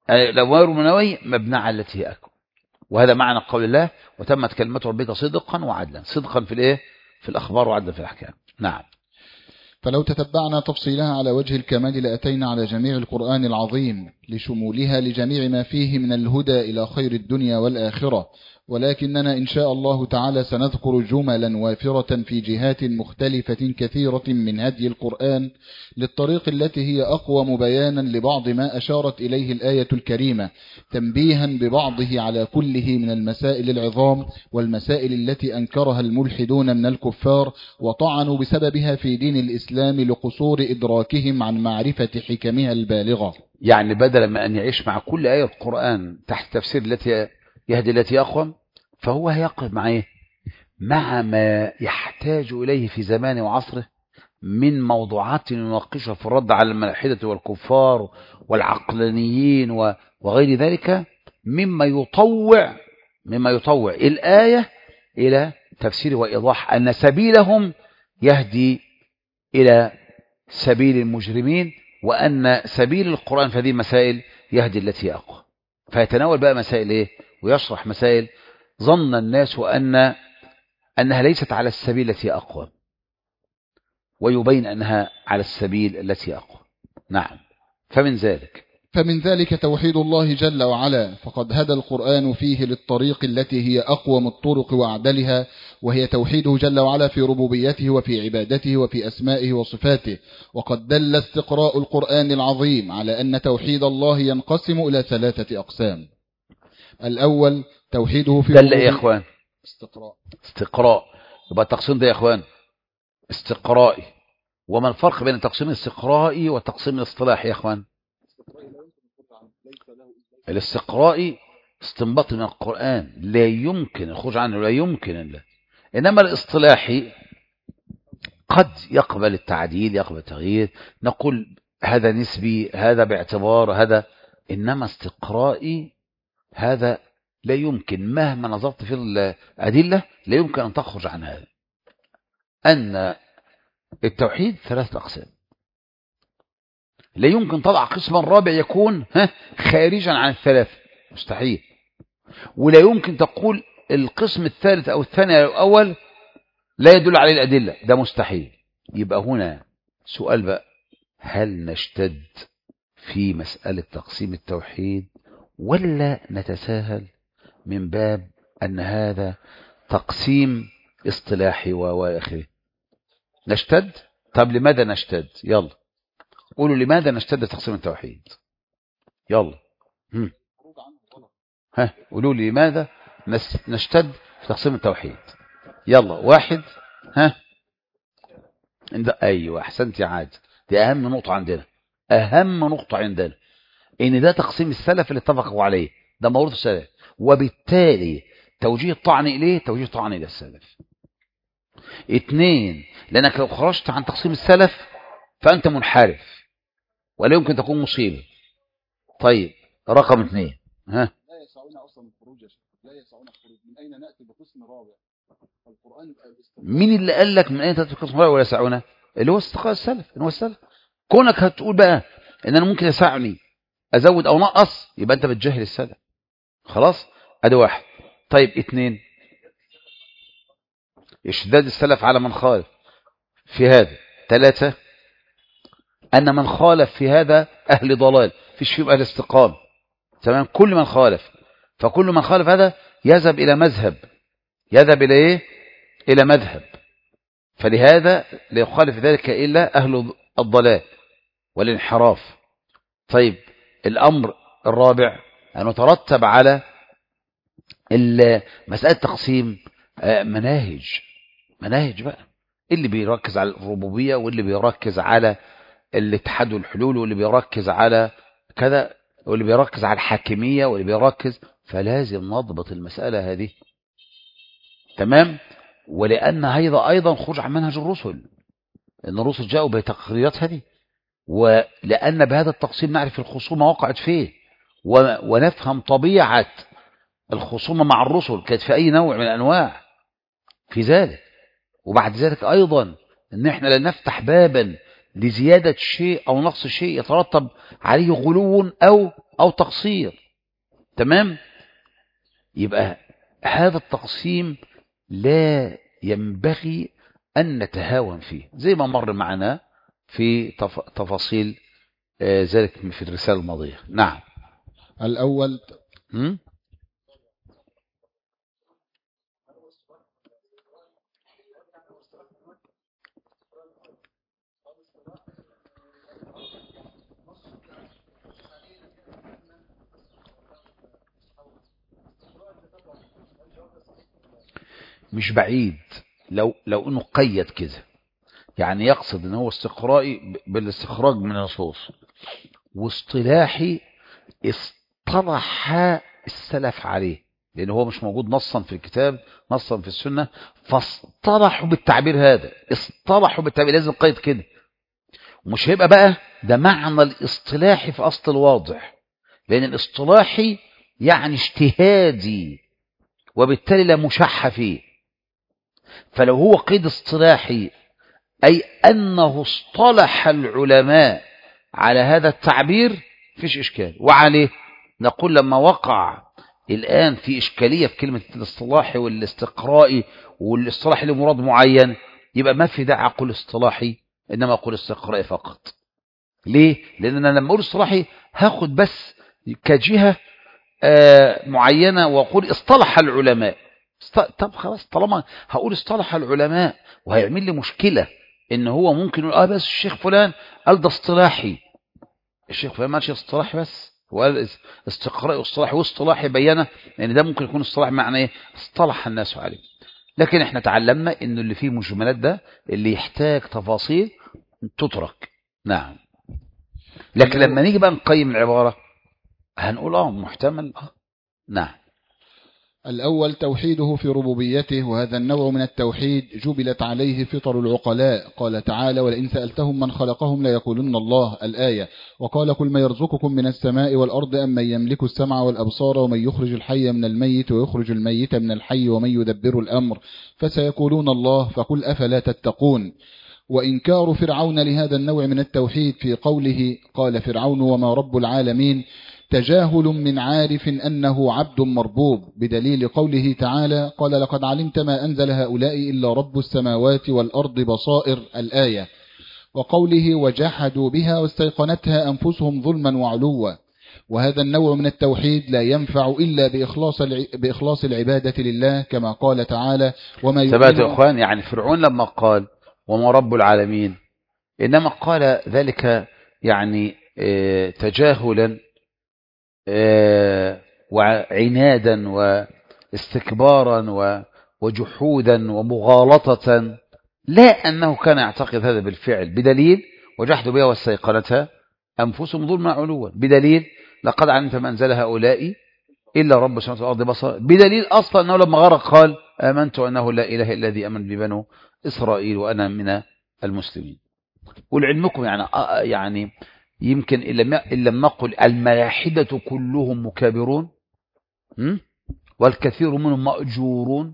Speaker 1: الأوامر والنواهي مبنى على التي هي أقوم. وهذا معنى قول الله وتمت كلمة ربك صدقا وعدلا، صدقا في الإيه؟ في الأخبار وعدلا في الأحكام. نعم.
Speaker 2: فلو تتبعنا تفصيلها على وجه الكمال لأتينا على جميع القرآن العظيم لشمولها لجميع ما فيه من الهدى إلى خير الدنيا والآخرة، ولكننا إن شاء الله تعالى سنذكر جملا وافرة في جهات مختلفة كثيرة من هدي القرآن للطريق التي هي أقوم بيانا لبعض ما أشارت إليه الآية الكريمة، تنبيها ببعضه على كله من المسائل العظام والمسائل التي أنكرها الملحدون من الكفار وطعنوا بسببها في دين الإسلام لقصور إدراكهم عن معرفة حكمها البالغة.
Speaker 1: يعني بدلا من أن يعيش مع كل آية القرآن تحت تفسير التي يهدي التي أقوم، فهو هيقف مع إيه؟ مع ما يحتاج إليه في زمانه وعصره من موضوعات يناقشها في الرد على الملاحدة والكفار والعقلانيين وغير ذلك، مما يطوع مما يطوع الآية إلى تفسير وإيضاح أن سبيلهم يهدي إلى سبيل المجرمين، وأن سبيل القرآن في هذه المسائل يهدي التي أقوى. فيتناول بقى مسائل إيه؟ ويشرح مسائل ظن الناس أن أنها ليست على السبيل التي أقوى، ويبين أنها على السبيل التي أقوى. نعم. فمن ذلك
Speaker 2: فمن ذلك توحيد الله جل وعلا، فقد هدى القرآن فيه للطريق التي هي أقوم الطرق وأعدلها، وهي توحيده جل وعلا في ربوبيته وفي عبادته وفي أسمائه وصفاته. وقد دل استقراء القرآن العظيم على أن توحيد الله ينقسم إلى ثلاثة أقسام. الأول توحيده في
Speaker 1: دل إيه يا إخوان؟
Speaker 2: استقراء.
Speaker 1: استقراء. يبقى التقسيم ده يا إخوان استقرائي. وما الفرق بين التقسيم الاستقرائي والتقسيم الاصطلاحي يا إخوان؟ الاستقرائي استنباط من القرآن لا يمكن الخروج عنه، لا يمكن إلا. إنما الاصطلاحي قد يقبل التعديل، يقبل التغيير، نقول هذا نسبي، هذا باعتبار هذا. إنما استقرائي هذا لا يمكن مهما نظرت في الأدلة لا يمكن أن تخرج عن هذا. أن التوحيد ثلاثة أقسام، لا يمكن طبعا قسم رابع يكون خارجا عن الثلاثة، مستحيل. ولا يمكن تقول القسم الثالث أو الثاني أو الأول لا يدل عليه الأدلة، ده مستحيل. يبقى هنا سؤال بقى، هل نشتد في مسألة تقسيم التوحيد ولا نتساهل من باب أن هذا تقسيم اصطلاحي وآخره؟ نشتد. طب لماذا نشتد؟ يلا قولوا لماذا نشتد تقسيم التوحيد. يلا هم. ها قولوا لي لماذا نشتد في تقسيم التوحيد. يلا واحد. ها ايوه احسنت يا عاد، دي اهم نقطة عندنا، اهم نقطة عندنا ان ده تقسيم السلف اللي اتفقوا عليه، ده موروث السلف، وبالتالي توجيه الطعن اليه توجيه طعن الى السلف. اثنين، لانك لو خرجت عن تقسيم السلف فانت منحرف ولا يمكن تكون مصيبة. طيب رقم اثنين، ها
Speaker 2: لا يسعونا اصلا الخروج، لا يسعونا الخروج، من اين ناتي بقسم رابع؟ القرآن
Speaker 1: مين اللي قال لك من اين تاتي بقسم رابع ولا يسعونا؟ اللي هو استقراء السلف، اللي هو السلف. كونك هتقول بقى ان انا ممكن يسعني ازود او نقص، يبقى انت بتجهل السلف. خلاص ادي واحد. طيب اثنين، اشداد السلف على من خالف في هذا. ثلاثة، أن من خالف في هذا أهل ضلال، فيش فيه أهل استقام. تمام. كل من خالف، فكل من خالف هذا يذهب إلى مذهب، يذهب إلى إيه؟ إلى مذهب. فلهذا لا يخالف ذلك إلا أهل الضلال والانحراف. طيب الأمر الرابع أن يترتب على مسألة تقسيم مناهج، مناهج بقى، اللي بيركز على الربوبية واللي بيركز على الاتحاد والحلول واللي بيركز على كذا واللي بيركز على الحاكمية واللي بيركز، فلازم نضبط المسألة هذه. تمام. ولأن هذا أيضا خروج عن منهج الرسل، أن الرسل جاءوا بتقريرات هذه، ولأن بهذا التقسيم نعرف الخصومة وقعت فيه ونفهم طبيعة الخصومة مع الرسل كانت في أي نوع من الأنواع في ذلك. وبعد ذلك أيضا أن احنا لا نفتح بابا لزيادة شيء أو نقص شيء يترتب عليه غلو أو أو تقصير. تمام؟ يبقى هذا التقسيم لا ينبغي أن نتهاون فيه، زي ما مر معنا في تفاصيل ذلك في الرسالة الماضية. نعم.
Speaker 2: الأول
Speaker 1: م? مش بعيد لو لو انه قيد كده، يعني يقصد ان هو استقرائي بالاستخراج من النصوص، واصطلاحي اصطلح السلف عليه، لان هو مش موجود نصا في الكتاب نصا في السنة، فاصطلحوا بالتعبير هذا، اصطلحوا بالتعبير، لازم قيد كده. ومش هيبقى بقى ده معنى الاصطلاحي في اصل الواضح، لان الاصطلاحي يعني اجتهادي وبالتالي لا مشح فيه. فلو هو قيد اصطلاحي أي أنه اصطلح العلماء على هذا التعبير فيش إشكال. وعليه نقول لما وقع الآن في إشكالية في كلمة الاصطلاحي والاستقرائي والاصطلاحي لمراد معين، يبقى ما في داعي أقول اصطلاحي إنما أقول استقرائي فقط. ليه؟ لأن أنا لما أقول اصطلاحي هاخد بس كجهة آه معينة وأقول اصطلح العلماء. طب خلاص، طالما هقول اصطلح العلماء وهيعمل لي مشكلة ان هو ممكن يقول اه بس الشيخ فلان قال ده اصطلاحي. الشيخ فلان ما قالش اصطلاحي بس، هو قال استقرائي واصطلاحي، واصطلاحي بينه ان ده ممكن يكون اصطلاح معنى ايه؟ اصطلح الناس عليه. لكن احنا تعلمنا ان اللي فيه مجملات ده اللي يحتاج تفاصيل تترك. نعم. لكن لما نيجي بقى نقيم العبارة هنقول اه محتمل اه. نعم.
Speaker 2: الأول توحيده في ربوبيته، وهذا النوع من التوحيد جبلت عليه فطر العقلاء. قال تعالى: ولئن سألتهم من خلقهم ليقولن الله، الآية. وقال: قل ما يرزقكم من السماء والأرض أم من يملك السمع والأبصار ومن يخرج الحي من الميت ويخرج الميت من الحي ومن يدبر الأمر فسيقولون الله، فقل أفلا تتقون. وإنكار فرعون لهذا النوع من التوحيد في قوله: قال فرعون وما رب العالمين، تجاهل من عارف أنه عبد مربوب، بدليل قوله تعالى: قال لقد علمت ما أنزل هؤلاء إلا رب السماوات والأرض بصائر، الآية. وقوله: وجحدوا بها واستيقنتها أنفسهم ظلما وعلوا. وهذا النوع من التوحيد لا ينفع إلا بإخلاص بإخلاص العبادة لله، كما قال تعالى: وما
Speaker 1: ثبات يا إخوان. يعني فرعون لما قال وما رب العالمين إنما قال ذلك يعني تجاهلا وعنادا واستكبارا وجحودا ومغالطة، لا أنه كان يعتقد هذا بالفعل، بدليل وجحدوا بها واستيقنتها أنفسهم ظلما علوا، بدليل لقد علمت ما أنزل هؤلاء إلا رب السماوات والأرض بصائر، بدليل أصلا أنه لما غرق قال آمنت أنه لا إله إلا الذي آمن ببنو إسرائيل وأنا من المسلمين. ولعلمكم يعني يعني يمكن إن لم نقل الملاحدة كلهم مكابرون والكثير منهم مأجورون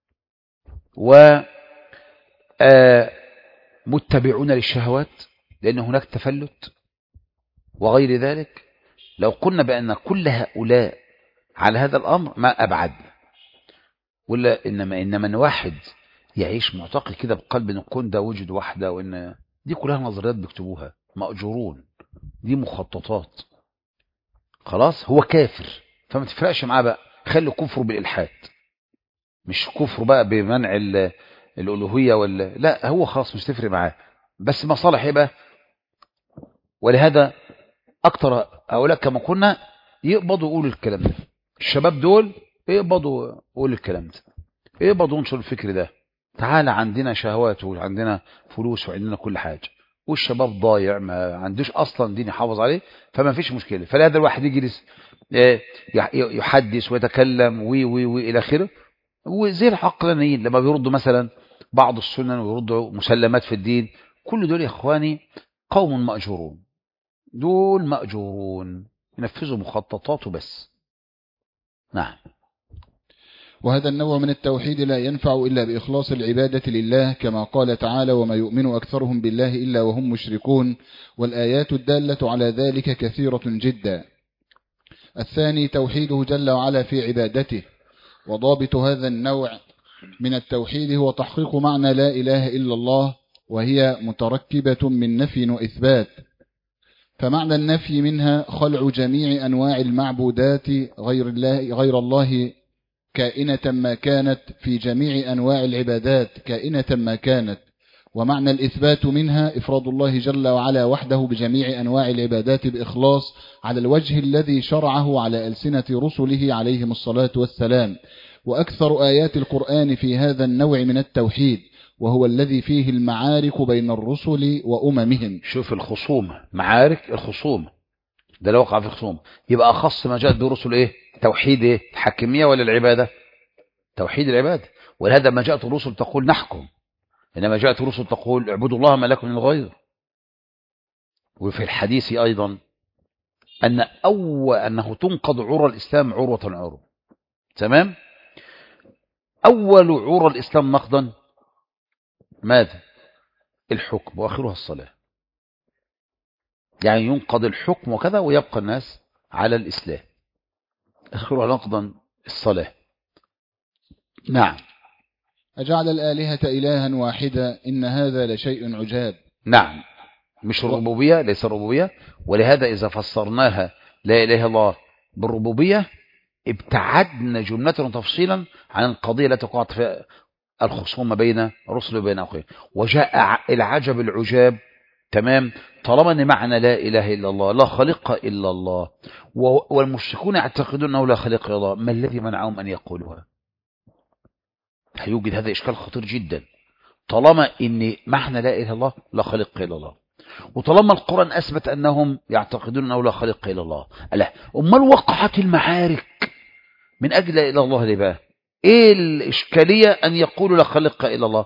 Speaker 1: ومتبعون للشهوات، لأن هناك تفلت وغير ذلك. لو قلنا بأن كل هؤلاء على هذا الأمر ما أبعدنا، ولا إنما إنما أن واحد يعيش معتقد كده بقلب أن الكون ده وجد واحدة، وإن دي كلها نظريات بيكتبوها، مأجورون، دي مخططات، خلاص هو كافر. فما تفرقش معاه بقى، خلي كفره بالإلحاد، مش كفر بقى بمنع الألوهية ولا لا، هو خلاص مش تفرق معاه، بس مصالح يبقى. ولهذا أكتر هؤلاء كما قلنا يقبضوا يقولوا الكلام ده، الشباب دول يقبضوا يقولوا الكلام ده، يقبضوا ينشروا الفكر ده، تعالى عندنا شهوات وعندنا فلوس وعندنا كل حاجة، والشباب ضايع ما عندوش أصلا دين يحافظ عليه، فما فيش مشكلة. فلهذا الواحد يجلس يحدث ويتكلم وي وي وي إلى آخره. وزي العقلانيين لما بيردوا مثلا بعض السنن ويردوا مسلمات في الدين، كل دول يا إخواني قوم مأجورون، دول مأجورون ينفذوا مخططاته بس. نعم.
Speaker 2: وهذا النوع من التوحيد لا ينفع إلا بإخلاص العبادة لله، كما قال تعالى: وما يؤمن أكثرهم بالله إلا وهم مشركون، والآيات الدالة على ذلك كثيرة جدا. الثاني توحيده جل وعلا في عبادته، وضابط هذا النوع من التوحيد هو تحقيق معنى لا إله إلا الله، وهي متركبة من نفي وإثبات. فمعنى النفي منها خلع جميع أنواع المعبودات غير الله, غير الله كائنة ما كانت، في جميع أنواع العبادات كائنة ما كانت. ومعنى الإثبات منها إفراد الله جل وعلا وحده بجميع أنواع العبادات بإخلاص على الوجه الذي شرعه على ألسنة رسله عليهم الصلاة والسلام. وأكثر آيات القرآن في هذا النوع من التوحيد، وهو الذي فيه المعارك بين الرسل وأممهم.
Speaker 1: شوف الخصومة، معارك الخصومة ده لو وقع في خصومة، يبقى أخص ما جاءت برسل إيه؟ توحيد إيه؟ الحكمية ولا العبادة؟ توحيد العبادة. ولهذا ما جاءت الرسل تقول نحكم، إنما جاءت الرسل تقول اعبدوا الله ما لكم من غيره. وفي الحديث أيضا أن أو أنه تنقض عرى الإسلام عروة عروة. تمام؟ أول عرى الإسلام نقضا ماذا؟ الحكم، وآخرها الصلاة. يعني ينقض الحكم وكذا ويبقى الناس على الإسلام، آخرها نقضا الصلاة. نعم.
Speaker 2: أجعل الآلهة إلها واحدة إن هذا لشيء عجاب.
Speaker 1: نعم، مش الربوبية، ليس الربوبية. ولهذا إذا فسرناها لا إله إلا الله بالربوبية ابتعدنا جملة وتفصيلا عن القضية التي وقعت في الخصومة بين رسل وبين أخوين. وجاء العجب العجاب. تمام؟ طالما ان معنى لا إله إلا الله لا خالق إلا الله، والمشركون يعتقدون أنه لا خالق إلا الله، ما الذي منعهم أن يقولوها؟ هيوجد هذا إشكال خطير جدا. طالما ان معنى لا إله إلا الله لا خالق إلا الله، وطالما القرآن أثبت أنهم يعتقدون أنه لا خالق إلا الله، ألا أمال وقعت المعارك من أجل لا إله إلا الله ليه بقى؟ إيه الإشكالية أن يقولوا لا خالق إلا الله؟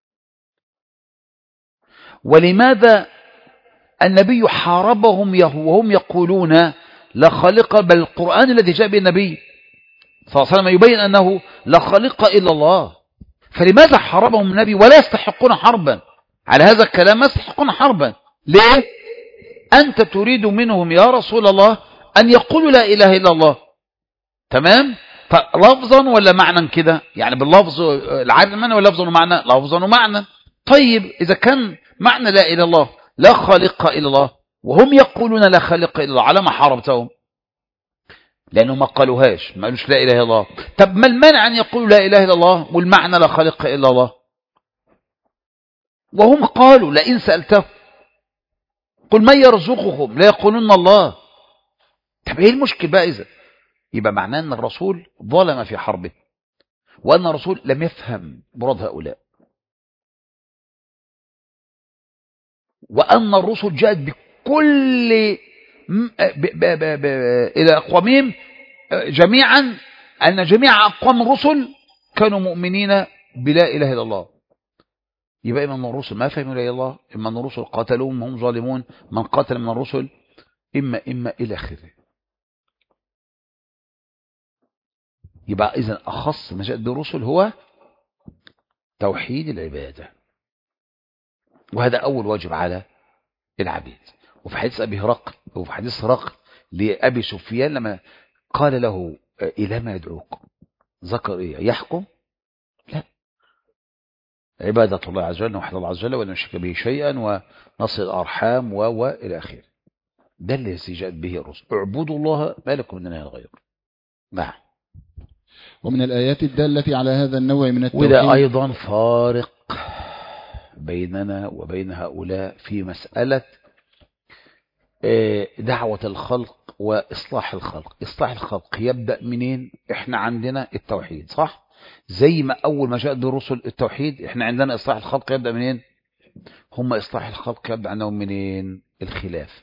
Speaker 1: ولماذا النبي حاربهم وهم يقولون لا خالق، بل القرآن الذي جاء به النبي صلى الله عليه وسلم يبين أنه لا خالق إلا الله؟ فلماذا حاربهم النبي ولا يستحقون حربا؟ على هذا الكلام ما يستحقون حربا. ليه؟ أنت تريد منهم يا رسول الله أن يقولوا لا إله إلا الله. تمام؟ فلفظا ولا معنى كده؟ يعني باللفظ العادي المعنى ولا لفظا ومعنى؟ لفظا ومعنى. طيب إذا كان معنى لا إله إلا الله لا خالق إلا الله، وهم يقولون لا خالق إلا الله، على ما حاربتهم؟ لأنه ما قالوهاش، ما قالوش لا إله إلا الله. طب ما المانع أن يقولوا لا إله إلا الله والمعنى لا خالق إلا الله؟ وهم قالوا لئن سألتهم قل من يرزقكم لا يقولون الله. طب ايه المشكل بقى إذا؟ يبقى معناه أن الرسول ظلم في حربه، وأن الرسول لم يفهم مراد هؤلاء، وأن الرسل جاءت بكل ب ب ب ب إلى أقوامهم جميعا، أن جميع أقوام الرسل كانوا مؤمنين بلا إله إلا الله. يبقى إما من الرسل ما فهموا لا إله إلا الله، إما من الرسل قاتلوهم هم ظالمون، من قاتل من الرسل إما إما إلى آخره. يبقى إذن أخص ما جاءت بالرسل هو توحيد العبادة، وهذا أول واجب على العبيد. وفي حديث أبي هرقل، وفي حديث هرقل لأبي سفيان لما قال له إلى ما يدعوك، ذكر إيه؟ يحكم؟ لا، عبادة الله عز وجل وحد الله عز وجل ولا نشرك به شيئا ونصل الأرحام و و إلى آخره. ده اللي جاءت به الرسل، اعبدوا الله ما لكم من إله غيره. نعم.
Speaker 2: ومن الآيات الدالة على هذا النوع من التوحيد،
Speaker 1: وده أيضا فارق بيننا وبين هؤلاء في مسألة دعوة الخلق وإصلاح الخلق. إصلاح الخلق يبدأ منين؟ إحنا عندنا التوحيد، صح؟ زي ما أول ما جاء بالرسل التوحيد، إحنا عندنا إصلاح الخلق يبدأ منين؟ هم إصلاح الخلق يبدأ عندهم منين؟ الخلاف.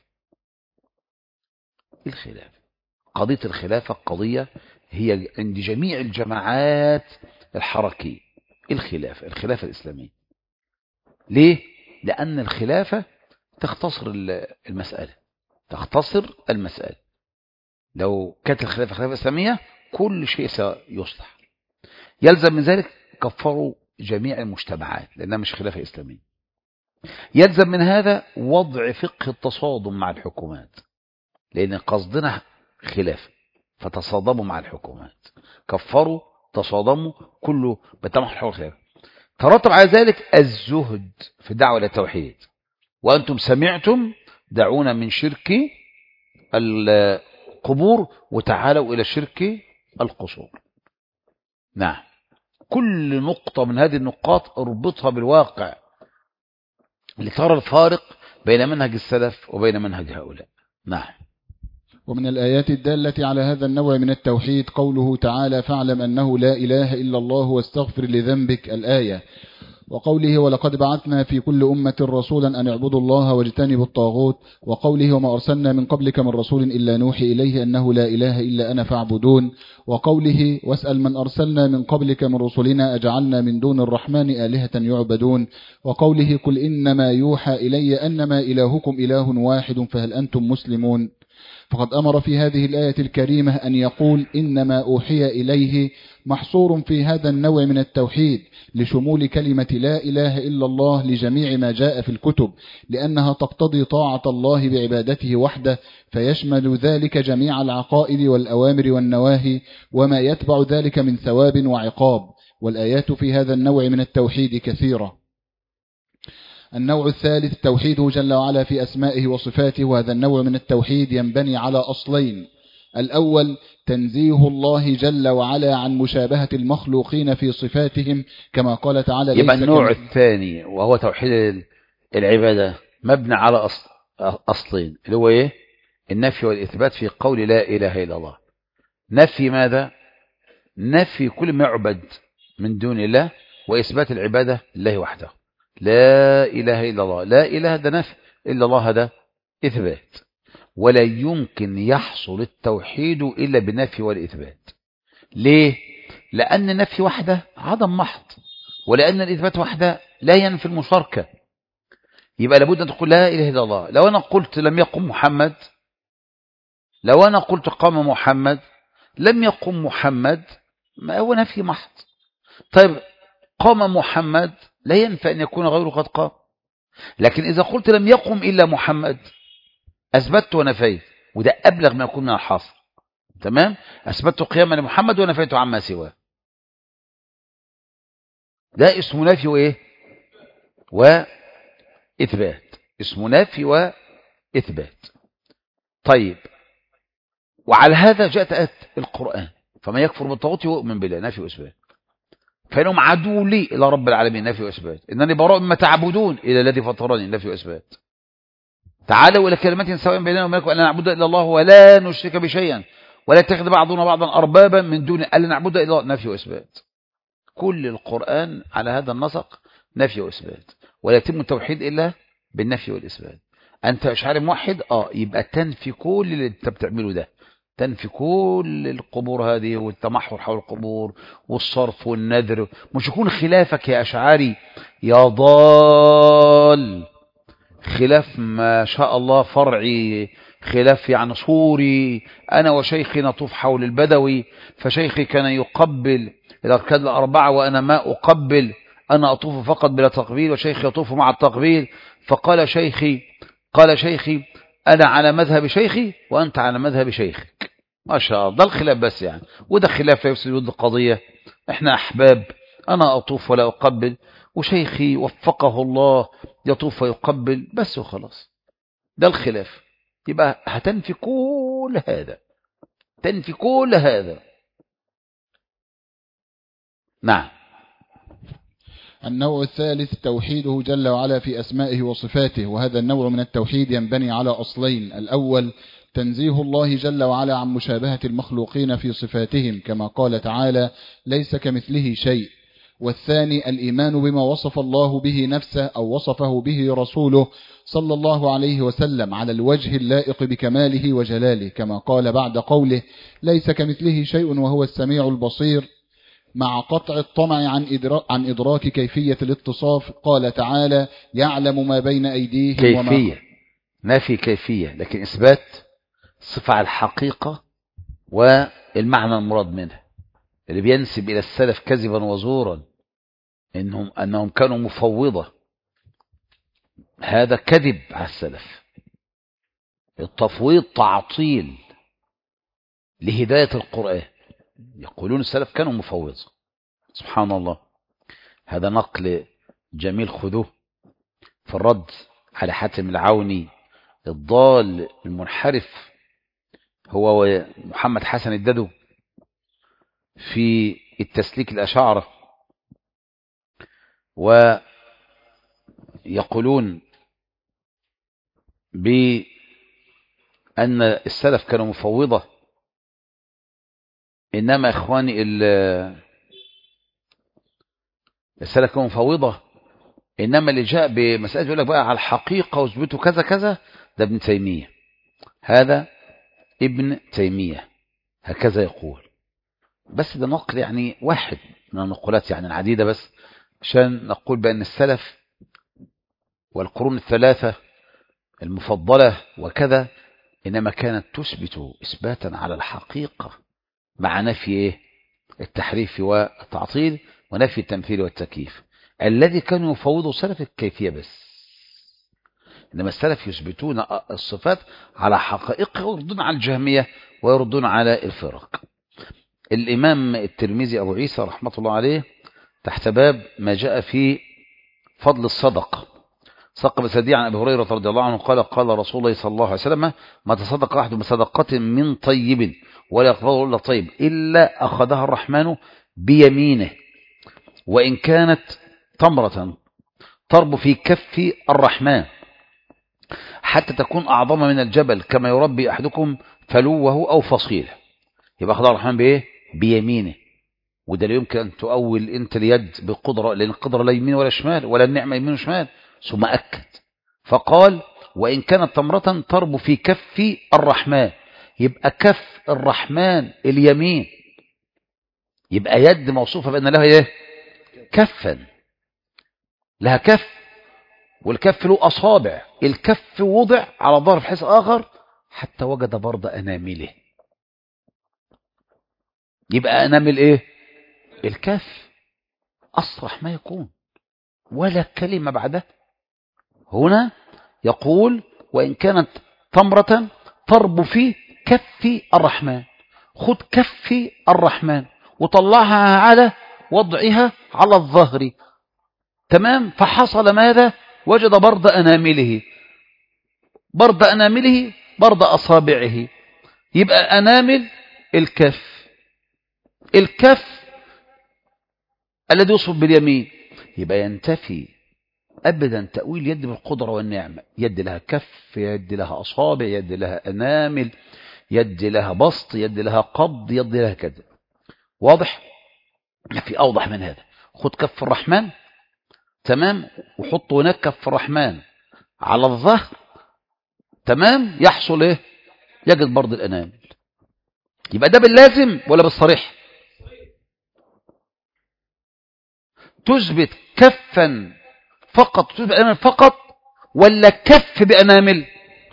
Speaker 1: الخلاف، قضية الخلافة قضية هي عند جميع الجماعات الحركية. الخلافة، الخلافة الإسلامية. ليه؟ لأن الخلافة تختصر المسألة، تختصر المسألة. لو كانت الخلافة خلافة إسلامية كل شيء سيصلح. يلزم من ذلك كفروا جميع المجتمعات لأنها مش خلافة إسلامية. يلزم من هذا وضع فقه التصادم مع الحكومات، لأن قصدنا خلاف فتصادموا مع الحكومات، كفروا تصادموا، كله بتمحل حول الخلاف. ترتب على ذلك الزهد في الدعوة إلى التوحيد، وأنتم سمعتم دعونا من شرك القبور وتعالوا إلى شرك القصور. نعم، كل نقطة من هذه النقاط اربطها بالواقع لترى الفارق بين منهج السلف وبين منهج هؤلاء. نعم.
Speaker 2: ومن الآيات الدالة على هذا النوع من التوحيد قوله تعالى فاعلم أنه لا إله إلا الله واستغفر لذنبك الآية، وقوله ولقد بعثنا في كل أمة رسولا أن اعبدوا الله واجتنبوا الطاغوت، وقوله وما أرسلنا من قبلك من رسول إلا نوحي إليه أنه لا إله إلا أنا فاعبدون، وقوله واسأل من أرسلنا من قبلك من رسلنا أجعلنا من دون الرحمن آلهة يعبدون، وقوله قل إنما يوحى إلي أنما إلهكم إله واحد فهل أنتم مسلمون. فقد أمر في هذه الآية الكريمة أن يقول إنما أوحي إليه محصور في هذا النوع من التوحيد لشمول كلمة لا إله إلا الله لجميع ما جاء في الكتب، لأنها تقتضي طاعة الله بعبادته وحده، فيشمل ذلك جميع العقائد والأوامر والنواهي وما يتبع ذلك من ثواب وعقاب. والآيات في هذا النوع من التوحيد كثيرة. النوع الثالث توحيده جل وعلا في أسمائه وصفاته، وهذا النوع من التوحيد ينبني على أصلين. الأول تنزيه الله جل وعلا عن مشابهة المخلوقين في صفاتهم كما قال تعالى.
Speaker 1: يبقى النوع الثاني وهو توحيد العبادة مبنى على أصل أصلين، اللي هو إيه؟ النفي والإثبات في قول لا إله إلا الله. نفي ماذا؟ نفي كل ما يعبد من دون الله، وإثبات العبادة لله وحده. لا إله إلا الله، لا إله ده نفي، إلا الله هذا إثبات. ولا يمكن يحصل التوحيد إلا بالنفي والإثبات. ليه؟ لأن النفي وحده عدم محض، ولأن الإثبات وحده لا ينفي المشاركة. يبقى لابد أن تقول لا إله إلا الله. لو أنا قلت لم يقم محمد، لو أنا قلت قام محمد، لم يقم محمد، ما هو نفي محض. طيب قام محمد لا ينفع أن يكون غيره قد قام. لكن إذا قلت لم يقم إلا محمد أثبت ونفيت، وده أبلغ ما يكون من الحصر. تمام؟ أثبت قياما لمحمد ونفيت عما سواه. ده اسمه نفي وإيه؟ وإثبات. اسمه نفي وإثبات. طيب، وعلى هذا جاءت القرآن فما يكفر بالطاغوت يؤمن بالله، نفي وإثبات. فإنهم عدوا لي إلى رب العالمين، نفي وإثبات. إنني براء مما تعبدون إلى الذي فطرني، نفي وإثبات. تعالوا إلى كلمة سواء بيننا وبينكم ألا نعبد إلا الله ولا نشرك بشيئا ولا يتخذ بعضنا بعضا أربابا من دون ألا نعبد إلا الله، نفي وإثبات. كل القرآن على هذا النسق نفي وإثبات، ولا يتم التوحيد إلا بالنفي والإثبات. أنت أشعري موحد، آه يبقى تنفي كل اللي أنت بتعمله ده، تنفي كل القبور هذه والتمحور حول القبور والصرف والنذر. مش يكون خلافك يا أشعري يا ضال خلاف ما شاء الله فرعي، خلاف يعني صوري. أنا وشيخي نطوف حول البدوي، فشيخي كان يقبل الأركان الأربعة وأنا ما أقبل، أنا أطوف فقط بلا تقبيل وشيخي يطوف مع التقبيل. فقال شيخي قال شيخي أنا على مذهب شيخي وأنت على مذهب شيخك. ما شاء الله، ده الخلاف بس يعني، وده خلاف لا يفسد ود القضية. احنا أحباب، أنا أطوف ولا أقبل وشيخي وفقه الله يطوف ويقبل بس وخلاص. ده الخلاف. يبقى هتنفي كل هذا، تنفي كل هذا. نعم.
Speaker 2: النوع الثالث توحيده جل وعلا في أسمائه وصفاته، وهذا النوع من التوحيد ينبني على أصلين. الأول تنزيه الله جل وعلا عن مشابهة المخلوقين في صفاتهم كما قال تعالى ليس كمثله شيء. والثاني الإيمان بما وصف الله به نفسه أو وصفه به رسوله صلى الله عليه وسلم على الوجه اللائق بكماله وجلاله كما قال بعد قوله ليس كمثله شيء وهو السميع البصير، مع قطع الطمع عن إدراك, عن إدراك كيفية الاتصاف. قال تعالى يعلم ما بين أيديهم
Speaker 1: كيفية
Speaker 2: وما
Speaker 1: ما في كيفية، لكن إثبات صفة على الحقيقة والمعنى المراد منها. اللي بينسب إلى السلف كذبا وزورا إنهم أنهم كانوا مفوضة، هذا كذب على السلف. التفويض تعطيل لهداية القرآن. يقولون السلف كانوا مفوضة، سبحان الله. هذا نقل جميل، خذوه في الرد على حاتم العوني الضال المنحرف، هو ومحمد حسن الددو، في التسليك الأشاعرة، ويقولون بأن السلف كانوا مفوضة. إنما إخواني السلف كانوا مفوضة، إنما اللي جاء بمسألة يقول لك بقى على الحقيقة واثبتوا كذا كذا، ده ابن تيمية. هذا ابن تيمية هكذا يقول، بس ده نقل يعني واحد من النقولات يعني العديدة، بس عشان نقول بأن السلف والقرون الثلاثة المفضلة وكذا إنما كانت تثبت إثباتا على الحقيقة مع نفي إيه؟ التحريف والتعطيل ونفي التمثيل والتكييف. الذي كانوا يفوضوا سلف الكيفية بس، إنما السلف يثبتون الصفات على حقائقها ويردون على الجهمية ويردون على الفرق. الإمام الترمذي أبو عيسى رحمة الله عليه تحت باب ما جاء في فضل الصدقة، ساق بسدي عن أبي هريرة رضي الله عنه قال قال رسول الله صلى الله عليه وسلم: ما تصدق أحد بصدقة من طيب ولا يقبضه إلا طيب إلا أخذها الرحمن بيمينه وإن كانت تمرة ترب في كف الرحمن حتى تكون أعظم من الجبل كما يربي أحدكم فلوه أو فصيله. يبقى أخذها الرحمن بإيه؟ بيمينه. وده لا يمكن أن تؤول أنت اليد بقدرة، لأن القدرة لا يمين ولا شمال، ولا النعمة يمين وشمال. ثم أكد فقال: وإن كانت تمرة ترب في كف الرحمن. يبقى كف الرحمن اليمين، يبقى يد موصوفة بأن لها إيه؟ كفا، لها كف، والكف له أصابع. الكف وضع على ظهر في حيث آخر حتى وجد برد أنامله. يبقى أنامل إيه؟ الكف أصرح ما يكون، ولا كلمة بعده. هنا يقول: وإن كانت تمرة ترب في كف الرحمن. خد كف الرحمن وطلعها على وضعها على الظهر، تمام؟ فحصل ماذا؟ وجد برد أنامله، برد أنامله برد أصابعه. يبقى أنامل الكف، الكف الذي يوصف باليمين. يبقى ينتفي أبدا تأويل يد بالقدرة والنعمة. يد لها كف، يد لها أصابع، يد لها أنامل، يد لها بسط، يد لها قبض، يد لها كذا. واضح؟ في أوضح من هذا. خد كف الرحمن، تمام، وحط هناك كف الرحمن على الظهر، تمام، يحصل ايه؟ يجد برض الأنامل. يبقى ده باللازم ولا بالصريح؟ تثبت كفا فقط، تثبت أنامل فقط، ولا كف بأنامل؟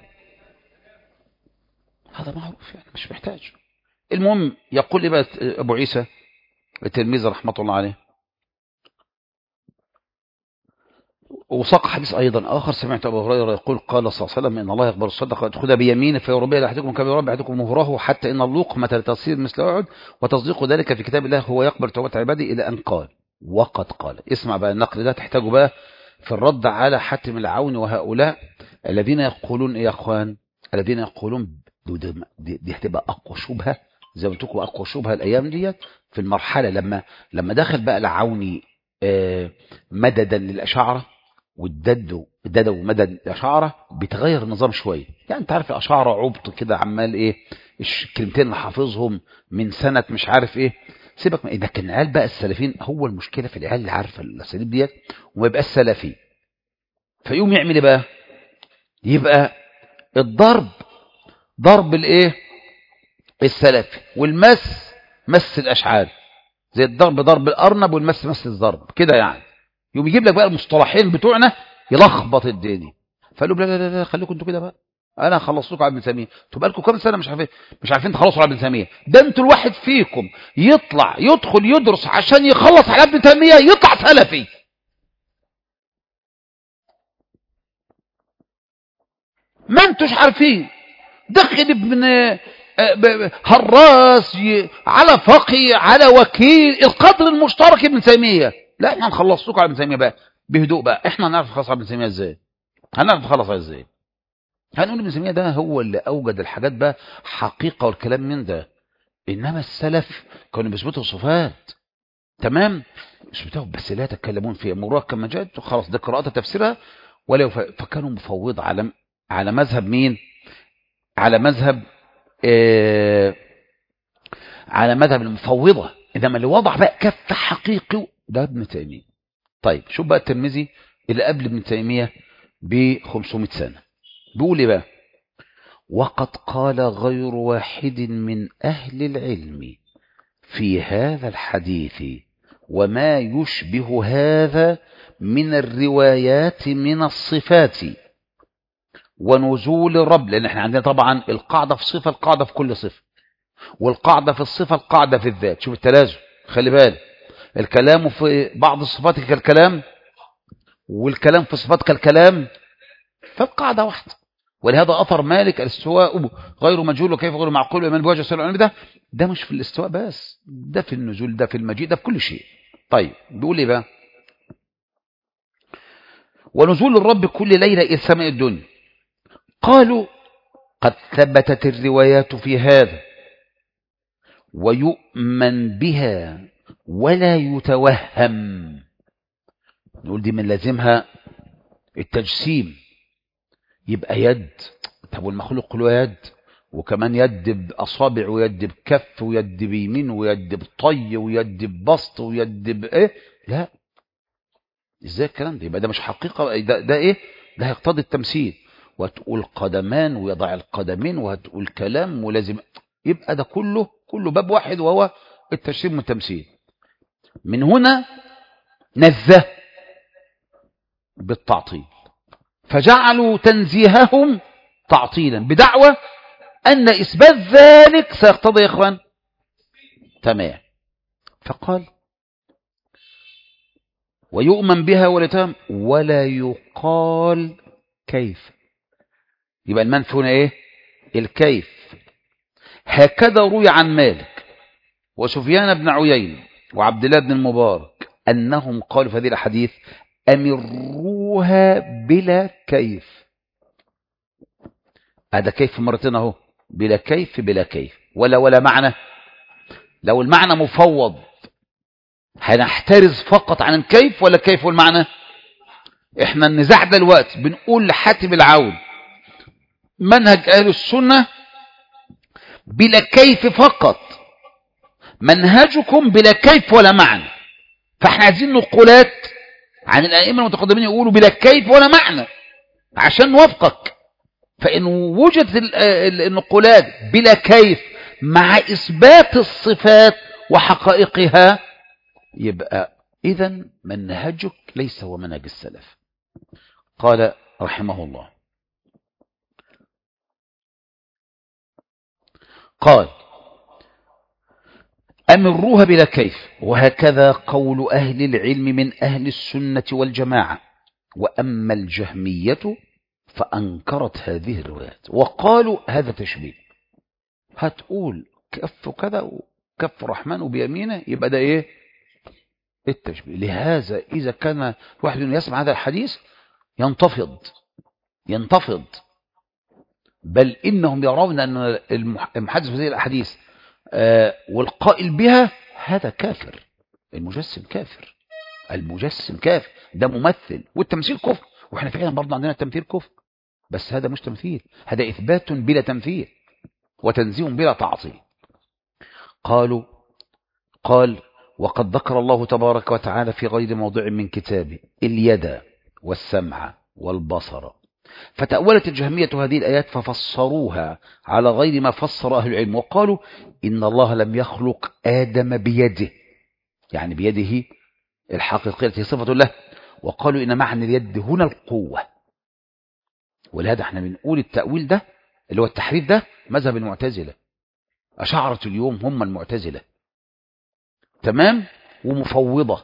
Speaker 1: هذا معروف يعني، مش محتاج. المهم يقول لي أبو عيسى الترمذي رحمة الله عليه، وساق حديث أيضا آخر: سمعت أبو هريرة يقول قال صلى الله عليه وسلم: إن الله يقبل الصدقة ويأخذها بيمينه فيربيها لأحدكم كما يربي أحدكم مهره حتى إن اللقمة تصير مثل أحد، وتصديق ذلك في كتاب الله هو يقبل توبة عباده، إلى أن قال. وقد قال. اسمع بقى النقل ده، تحتاجوا بقى في الرد على حاتم العون وهؤلاء الذين يقولون إيه يا أخوان، الذين يقولون دي, دي هتبقى أقوى شبهة، زي ما قلت لكم أقوى شبهة الأيام ديت في المرحلة لما لما دخل بقى العوني مددا للأشاعرة، والدد الدد ومدد الأشاعرة بيتغير النظام شوية. يعني انت عارف الأشاعرة عبط كده، عمال ايه الكلمتين اللي حافظهم من سنة مش عارف ايه. سيبك من ايه ده، كان العيال بقى السلفيين. هو المشكلة في العيال اللي عارفة الاساليب ديت وما يبقى السلفي، فيقوم يعمل ايه بقى؟ يبقى الضرب ضرب الايه السلفي، والمس مس الأشعاري، زي الضرب ضرب الأرنب والمس مس الضرب كده يعني. يقوم يجيب لك بقى المصطلحين بتوعنا يلخبط الدنيا. فقالوا لا لا لا خليكم انتوا كده بقى، انا خلصت لكم على ابن تيميه، انتوا بقالكم كام سنه مش عارفين مش عارفين تخلصوا على ابن تيميه. ده انتوا الواحد فيكم يطلع يدخل يدرس عشان يخلص على ابن تيميه يطلع سلفي. ما انتوش عارفين. دخل ابن هراس على فقي على وكيل القدر المشترك ابن تيميه. لا احنا هنخلص لكم على ابن تيميه بقى بهدوء بقى. احنا هنعرف نخلص على ابن تيميه ازاي؟ هنعرف نخلص ازاي؟ هنقول ابن تيميه ده هو اللي اوجد الحاجات بقى حقيقه والكلام من ده. انما السلف كانوا بيثبتوا صفات تمام، يثبتوا بس لا يتكلمون فيها مروءه كما جاءت خلاص ده قراءه تفسيرها ولا يف... فكانوا مفوض على على مذهب مين؟ على مذهب آه... على مذهب المفوضه. انما اللي وضع بقى كف حقيقي ده ابن تيميه. طيب شوف بقى الترمذي اللي قبل ابن تيميه ب خمسمائة سنه بيقول ايه بقى؟ وقد قال غير واحد من أهل العلم في هذا الحديث وما يشبه هذا من الروايات من الصفات ونزول الرب، لأن احنا عندنا طبعا القاعدة في صفة القاعدة في كل صفة، والقاعدة في الصفة القاعدة في الذات. شوف التلازم، خلي بالك الكلام في بعض الصفات كالكلام والكلام في صفات كالكلام، فالقاعدة واحدة. ولهذا أثر مالك الاستواء غير مجهول وكيف غير معقول ومن بوجه السلام ده ده مش في الاستواء بس، ده في النزول ده في المجيء ده في كل شيء. طيب بيقول ايه بقى؟ ونزول الرب كل ليلة إلى سماء الدنيا. قالوا قد ثبتت الروايات في هذا ويؤمن بها ولا يتوهم. نقول دي من لازمها التجسيم، يبقى يد. طب والمخلوق له يد وكمان يد بأصابع ويد بكف ويد بيمين ويد بطي ويد ببسط ويد بايه؟ لا، ازاي الكلام ده؟ يبقى ده مش حقيقة. ده, ده ايه؟ ده هيقتضي التمثيل. وهتقول قدمان ويضع القدمين وهتقول كلام ولازم، يبقى ده كله كله باب واحد وهو التشريب والتمثيل. من هنا نزه بالتعطيل، فجعلوا تنزيههم تعطيلا بدعوى أن إثبات ذلك سيقتضي يا إخوان تمام. فقال ويؤمن بها ولا يتهم ولا يقال كيف. يبقى المنفي هنا إيه؟ الكيف. هكذا روي عن مالك وسفيان بن عيينة وعبد الله بن المبارك أنهم قالوا في هذه الحديث أمروها بلا كيف. هذا كيف مرتين اهو، بلا كيف بلا كيف ولا ولا معنى. لو المعنى مفوض هنحترز فقط عن الكيف ولا كيف والمعنى. احنا النزاع دلوقتي بنقول لحاتم العون منهج اهل السنة بلا كيف فقط، منهجكم بلا كيف ولا معنى. فاحنا عايزين نقولات عن الائمه المتقدمين يقولوا بلا كيف ولا معنى عشان نوافقك. فإن وجدت النقولات بلا كيف مع إثبات الصفات وحقائقها يبقى إذن منهجك ليس هو منهج السلف. قال رحمه الله قال أمروها بلا كيف. وهكذا قول أهل العلم من أهل السنة والجماعة. وأما الجهمية فأنكرت هذه الروايات وقالوا هذا تشبيه. هتقول كف كذا وكف رحمن وبيمينه يبقى ده ايه؟ التشبيه. لهذا إذا كان واحد يسمع هذا الحديث ينتفض ينتفض بل إنهم يرون أن المحدث في هذه الأحاديث آه والقائل بها هذا كافر. المجسم كافر، المجسم كافر، ده ممثل، والتمثيل كفر. واحنا فعلا برضه عندنا التمثيل كفر، بس هذا مش تمثيل، هذا إثبات بلا تمثيل وتنزيه بلا تعطيل. قالوا قال وقد ذكر الله تبارك وتعالى في غير موضع من كتابه اليد والسمع والبصر. فتأولت الجهمية هذه الآيات ففسروها على غير ما فسر أهل العلم وقالوا إن الله لم يخلق آدم بيده، يعني بيده الحقيقية صفة له. وقالوا إن معنى اليد هنا القوة، ولهذا احنا بنقول التأويل ده اللي هو التحريف ده مذهب المعتزلة. أشاعرة اليوم هم المعتزلة، تمام، ومفوضة.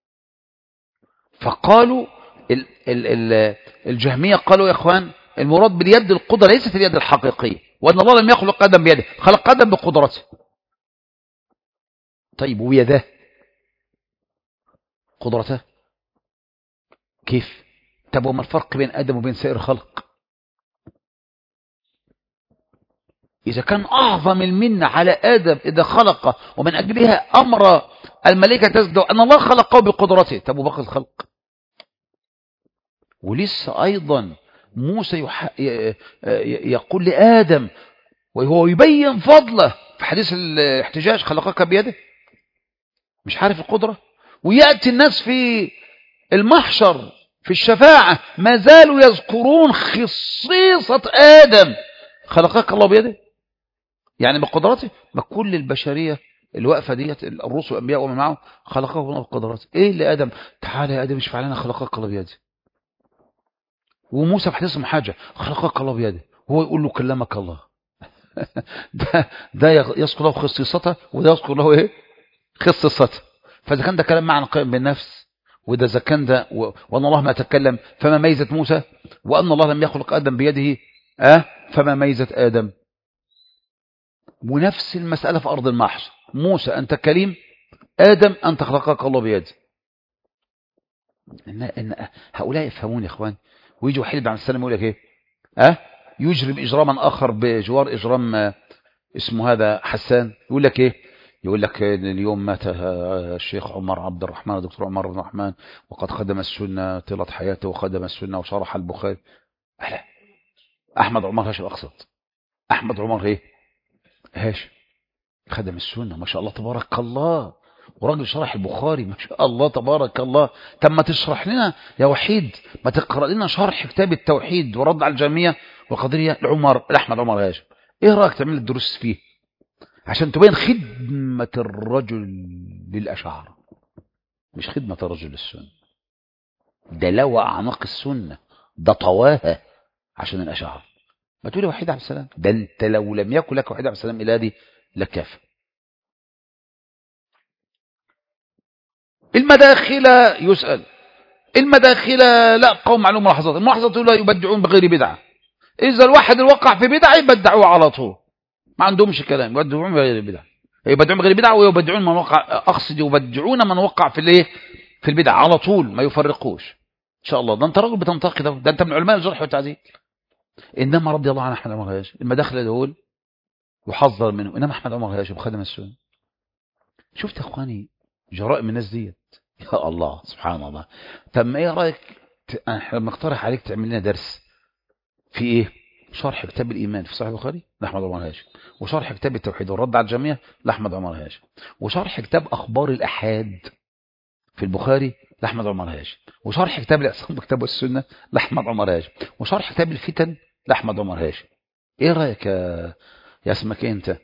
Speaker 1: فقالوا ال ال ال الجهمية قالوا يا اخوان المراد باليد القدرة ليست اليد الحقيقية، وأن الله لم يخلق آدم بيده، خلق آدم بقدرته. طيب ويده قدرته كيف؟ طب وما الفرق بين آدم وبين سائر الخلق؟ إذا كان أعظم المنة على آدم إذا خلقه ومن أجلها أمر الملائكة تسجد أن الله خلقه بقدرته، طب وباقي الخلق؟ ولسه أيضا موسى يح... يقول لآدم وهو يبين فضله في حديث الاحتجاج خلقك بيده، مش عارف القدرة. ويأتي الناس في المحشر في الشفاعة ما زالوا يذكرون خصيصة آدم خلقك الله بيده، يعني بقدرته. ما كل البشرية اللي واقفة ديت الرسل والأنبياء ومن معه خلقه الله بقدرته. إيه اللي آدم تعالى يا آدم اشفع لنا خلقك الله بيده. وموسى في حديث المحاجة خلقك الله بيده، هو يقول له كلمك الله. ده ده يذكر له خصيصته وده يذكر له ايه خصيصته. فاذا كان ده كلام معنى قائم بالنفس، وده اذا كان ده وان الله ما تكلم فما ميزة موسى، وان الله لم يخلق ادم بيده اه فما ميزة ادم. ونفس المسألة في ارض المحشر، موسى انت كليم، ادم انت خلقك الله بيده. إن إن هؤلاء يفهمون يا اخوان. ويجي وحيد بعد السلام يقول لك ايه اه يجرم اجراما اخر بجوار اجرام اسمه هذا حسان، يقول لك ايه يقول لك اليوم مات الشيخ عمر عبد الرحمن الدكتور عمر عبد الرحمن وقد خدم السنة طيلة حياته وخدم السنة وشرح البخاري. أهلا احمد عمر هاشم اقصد احمد عمر ايه هاشم خدم السنة ما شاء الله تبارك الله، وراجل شرح البخاري ما شاء الله تبارك الله. طب ما تشرح لنا يا وحيد، ما تقرأ لنا شرح كتاب التوحيد ورد على الجميع والقدرية لعمر لأحمد عمر هاشم. ايه رأيك تعمل الدروس فيه عشان تبين خدمة الرجل للأشاعرة، مش خدمة الرجل للسنة. ده لو أعناق السنة ده طواها عشان الأشاعرة. ما تقولي وحيد عبد السلام، ده انت لو لم يكن لك وحيد عبد السلام إلى هذه لكافة. المداخلة يسأل المداخلة لا قوم معلوم ملاحظات، الملاحظات لا يبدعون بغير بدعة. إذا الواحد الوقع في بدعة يبدعوه على طول، ما عندهمش كلام، يبدعون بغير بدعة يبدعون بغير بدعة ويبدعون من وقع، أقصد يبدعون من وقع في الايه في البدعة على طول، ما يفرقوش إن شاء الله. ده أنت راجل بتنتقد، ده أنت من علماء الجرح والتعديل. إنما رضي الله عن أحمد عمر هاشم المداخلة دول يحذر منه، إنما أحمد عمر هاشم خدم السنة. شفت يا إخواني جرائم الناس ديت يا الله سبحان الله. طب ايه رايك احنا بنقترح عليك تعمل لنا درس في ايه شرح كتاب الايمان في صحيح البخاري لاحمد عمر هاشم، وشرح كتاب التوحيد والرد على الجميع لاحمد عمر هاشم، وشرح كتاب اخبار الاحاد في البخاري لاحمد عمر هاشم، وشرح كتاب الاعتصام بكتاب السنه لاحمد عمر هاشم، وشرح كتاب الفتن لاحمد عمر هاشم. ايه رايك يا يا اسمك إيه انت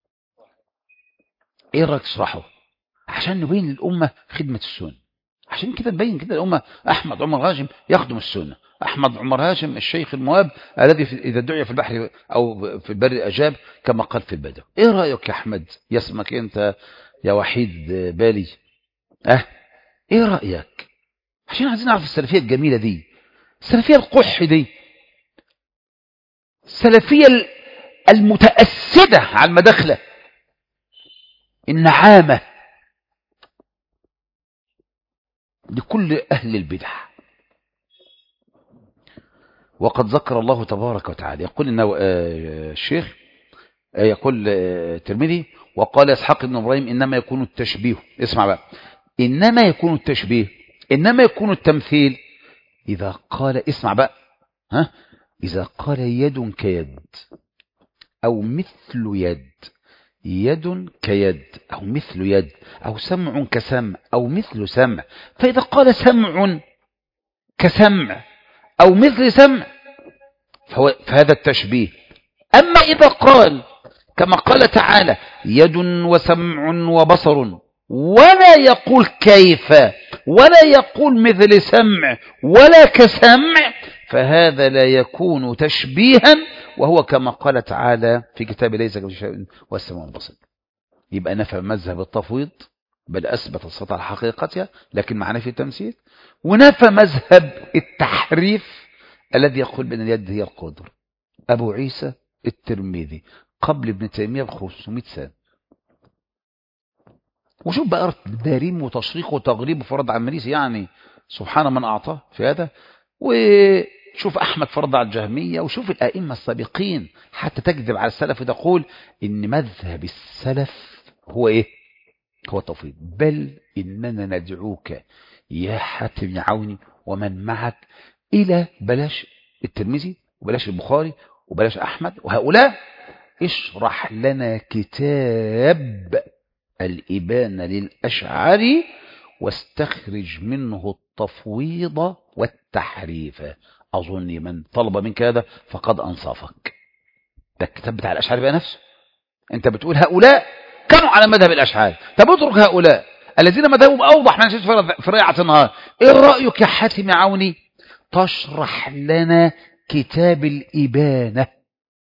Speaker 1: ايه رايك تشرحه عشان نبين للأمة خدمة السنة. عشان كده نبين كده الأمة أحمد عمر هاشم يخدم السنة، أحمد عمر هاشم الشيخ المواب الذي إذا دعي في البحر أو في البر أجاب كما قال في البدء. إيه رأيك يا أحمد يا اسمك أنت يا وحيد بالي أه إيه رأيك عشان عايزين نعرف السلفية الجميلة دي، السلفية القح دي، السلفية المتأسدة على المداخلة النعامة لكل أهل البدع. وقد ذكر الله تبارك وتعالى يقول إنه الشيخ يقول الترمذي وقال إسحاق بن إبراهيم إنما يكون التشبيه، اسمع بقى، إنما يكون التشبيه إنما يكون التمثيل إذا قال، اسمع بقى ها إذا قال يد كيد أو مثل يد، يد كيد أو مثل يد، أو سمع كسمع أو مثل سمع. فإذا قال سمع كسمع أو مثل سمع فهو فهذا التشبيه. أما إذا قال كما قال تعالى يد وسمع وبصر ولا يقول كيف ولا يقول مثل سمع ولا كسمع فهذا لا يكون تشبيها، وهو كما قال تعالى في كتاب ليس كمثله والسماء والبصر. يبقى نفى مذهب التفويض بل أثبت الصفات على حقيقتها لكن مع نفي التمثيل، ونفى مذهب التحريف الذي يقول بأن اليد هي القدر. أبو عيسى الترمذي قبل ابن تيمية ب خمسمائة سنة. وشوف بقى داريم وتشريق وتغريب وفرض على المريسي، يعني سبحان من أعطاه في هذا. وشوف أحمد فرض على الجهمية، وشوف الأئمة السابقين حتى تكذب على السلف وتقول إن مذهب السلف هو إيه؟ هو التوفيق. بل إننا ندعوك يا حاتم عوني ومن معك إلى بلاش الترمذي وبلاش البخاري وبلاش أحمد وهؤلاء، اشرح لنا كتاب الإبانة للأشعري واستخرج منه التفويض والتحريف. أظن من طلب منك هذا فقد أنصافك. ده الكتاب بتاع الأشعري بقى نفسه. أنت بتقول هؤلاء كانوا على مذهب الأشعري، طب اترك هؤلاء الذين مذهبهم أوضح من في ريعة النهار. إيه رأيك يا حاتم عوني تشرح لنا كتاب الإبانة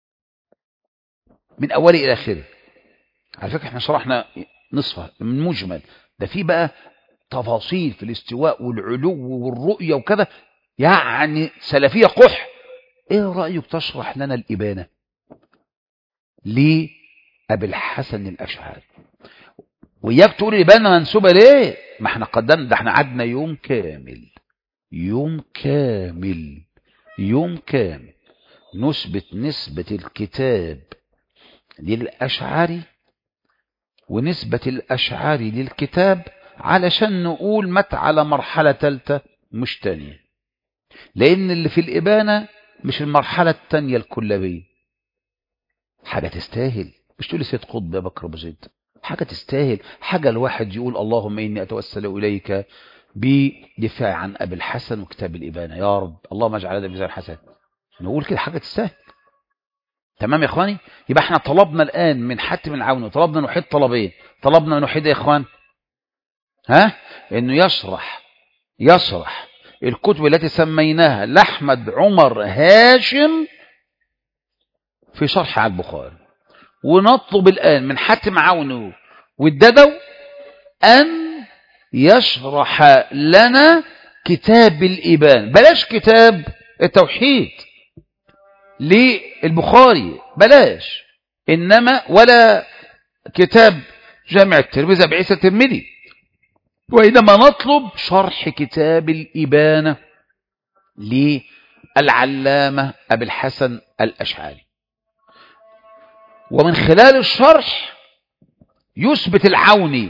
Speaker 1: من أوله إلى آخره؟ على فكرة احنا شرحنا نصفه من مجمل، ده في بقى تفاصيل في الاستواء والعلو والرؤية وكذا، يعني سلفية قح. ايه رأيك تشرح لنا الإبانة ليه أبي الحسن الأشعري؟ وإياك تقول الإبانة منسوبة ليه؟ ما احنا قدمنا، ده احنا قعدنا يوم كامل يوم كامل يوم كامل نثبت نسبة الكتاب للأشعري ونسبة الأشعري للكتاب علشان نقول مت على مرحلة ثالثة مش تانية، لأن اللي في الإبانة مش المرحلة التانية الكلابية. حاجة تستاهل، مش تقول سيد قطب يا بكر أبو زيد، حاجة تستاهل، حاجة الواحد يقول اللهم إني أتوسل إليك بدفاع عن أبي الحسن وكتاب الإبانة، يا رب اللهم اجعل هذا ميزان حسن. نقول كده حاجة تستاهل. تمام يا إخواني؟ يبقى احنا طلبنا الآن من حاتم العوني وطلبنا نحيد طلبين. طلبنا نحيد يا إخوان ها إنه يشرح يشرح الكتب التي سميناها لأحمد عمر هاشم في شرح على البخاري، ونطلب الآن من حاتم عوني والددو أن يشرح لنا كتاب الإبان. بلاش كتاب التوحيد للبخاري بلاش، إنما ولا كتاب جامع الترمذي أبي عيسى الترمذي، وإنما نطلب شرح كتاب الإبانة للعلامة أبي الحسن الأشعري. ومن خلال الشرح يثبت العوني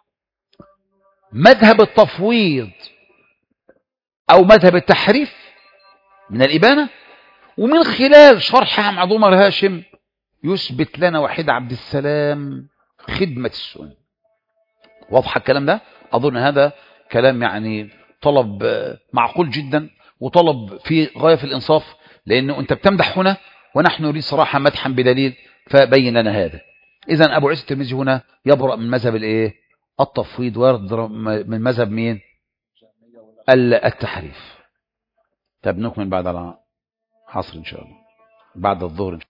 Speaker 1: مذهب التفويض أو مذهب التحريف من الإبانة، ومن خلال شرح أحمد عمر هاشم يثبت لنا وحيد عبد السلام خدمة السنة. واضح الكلام ده؟ أظن هذا كلام يعني طلب معقول جدا وطلب في غاية في الإنصاف، لأنه أنت بتمدح هنا ونحن نريد صراحة مدحا بدليل، فبين لنا هذا. إذن أبو عيسى الترمذي هنا يبرأ من مذهب الإيه؟ التفويض، ويرضى من مذهب مين؟ التحريف. طب نكمل بعد العصر إن شاء الله، بعد الظهر.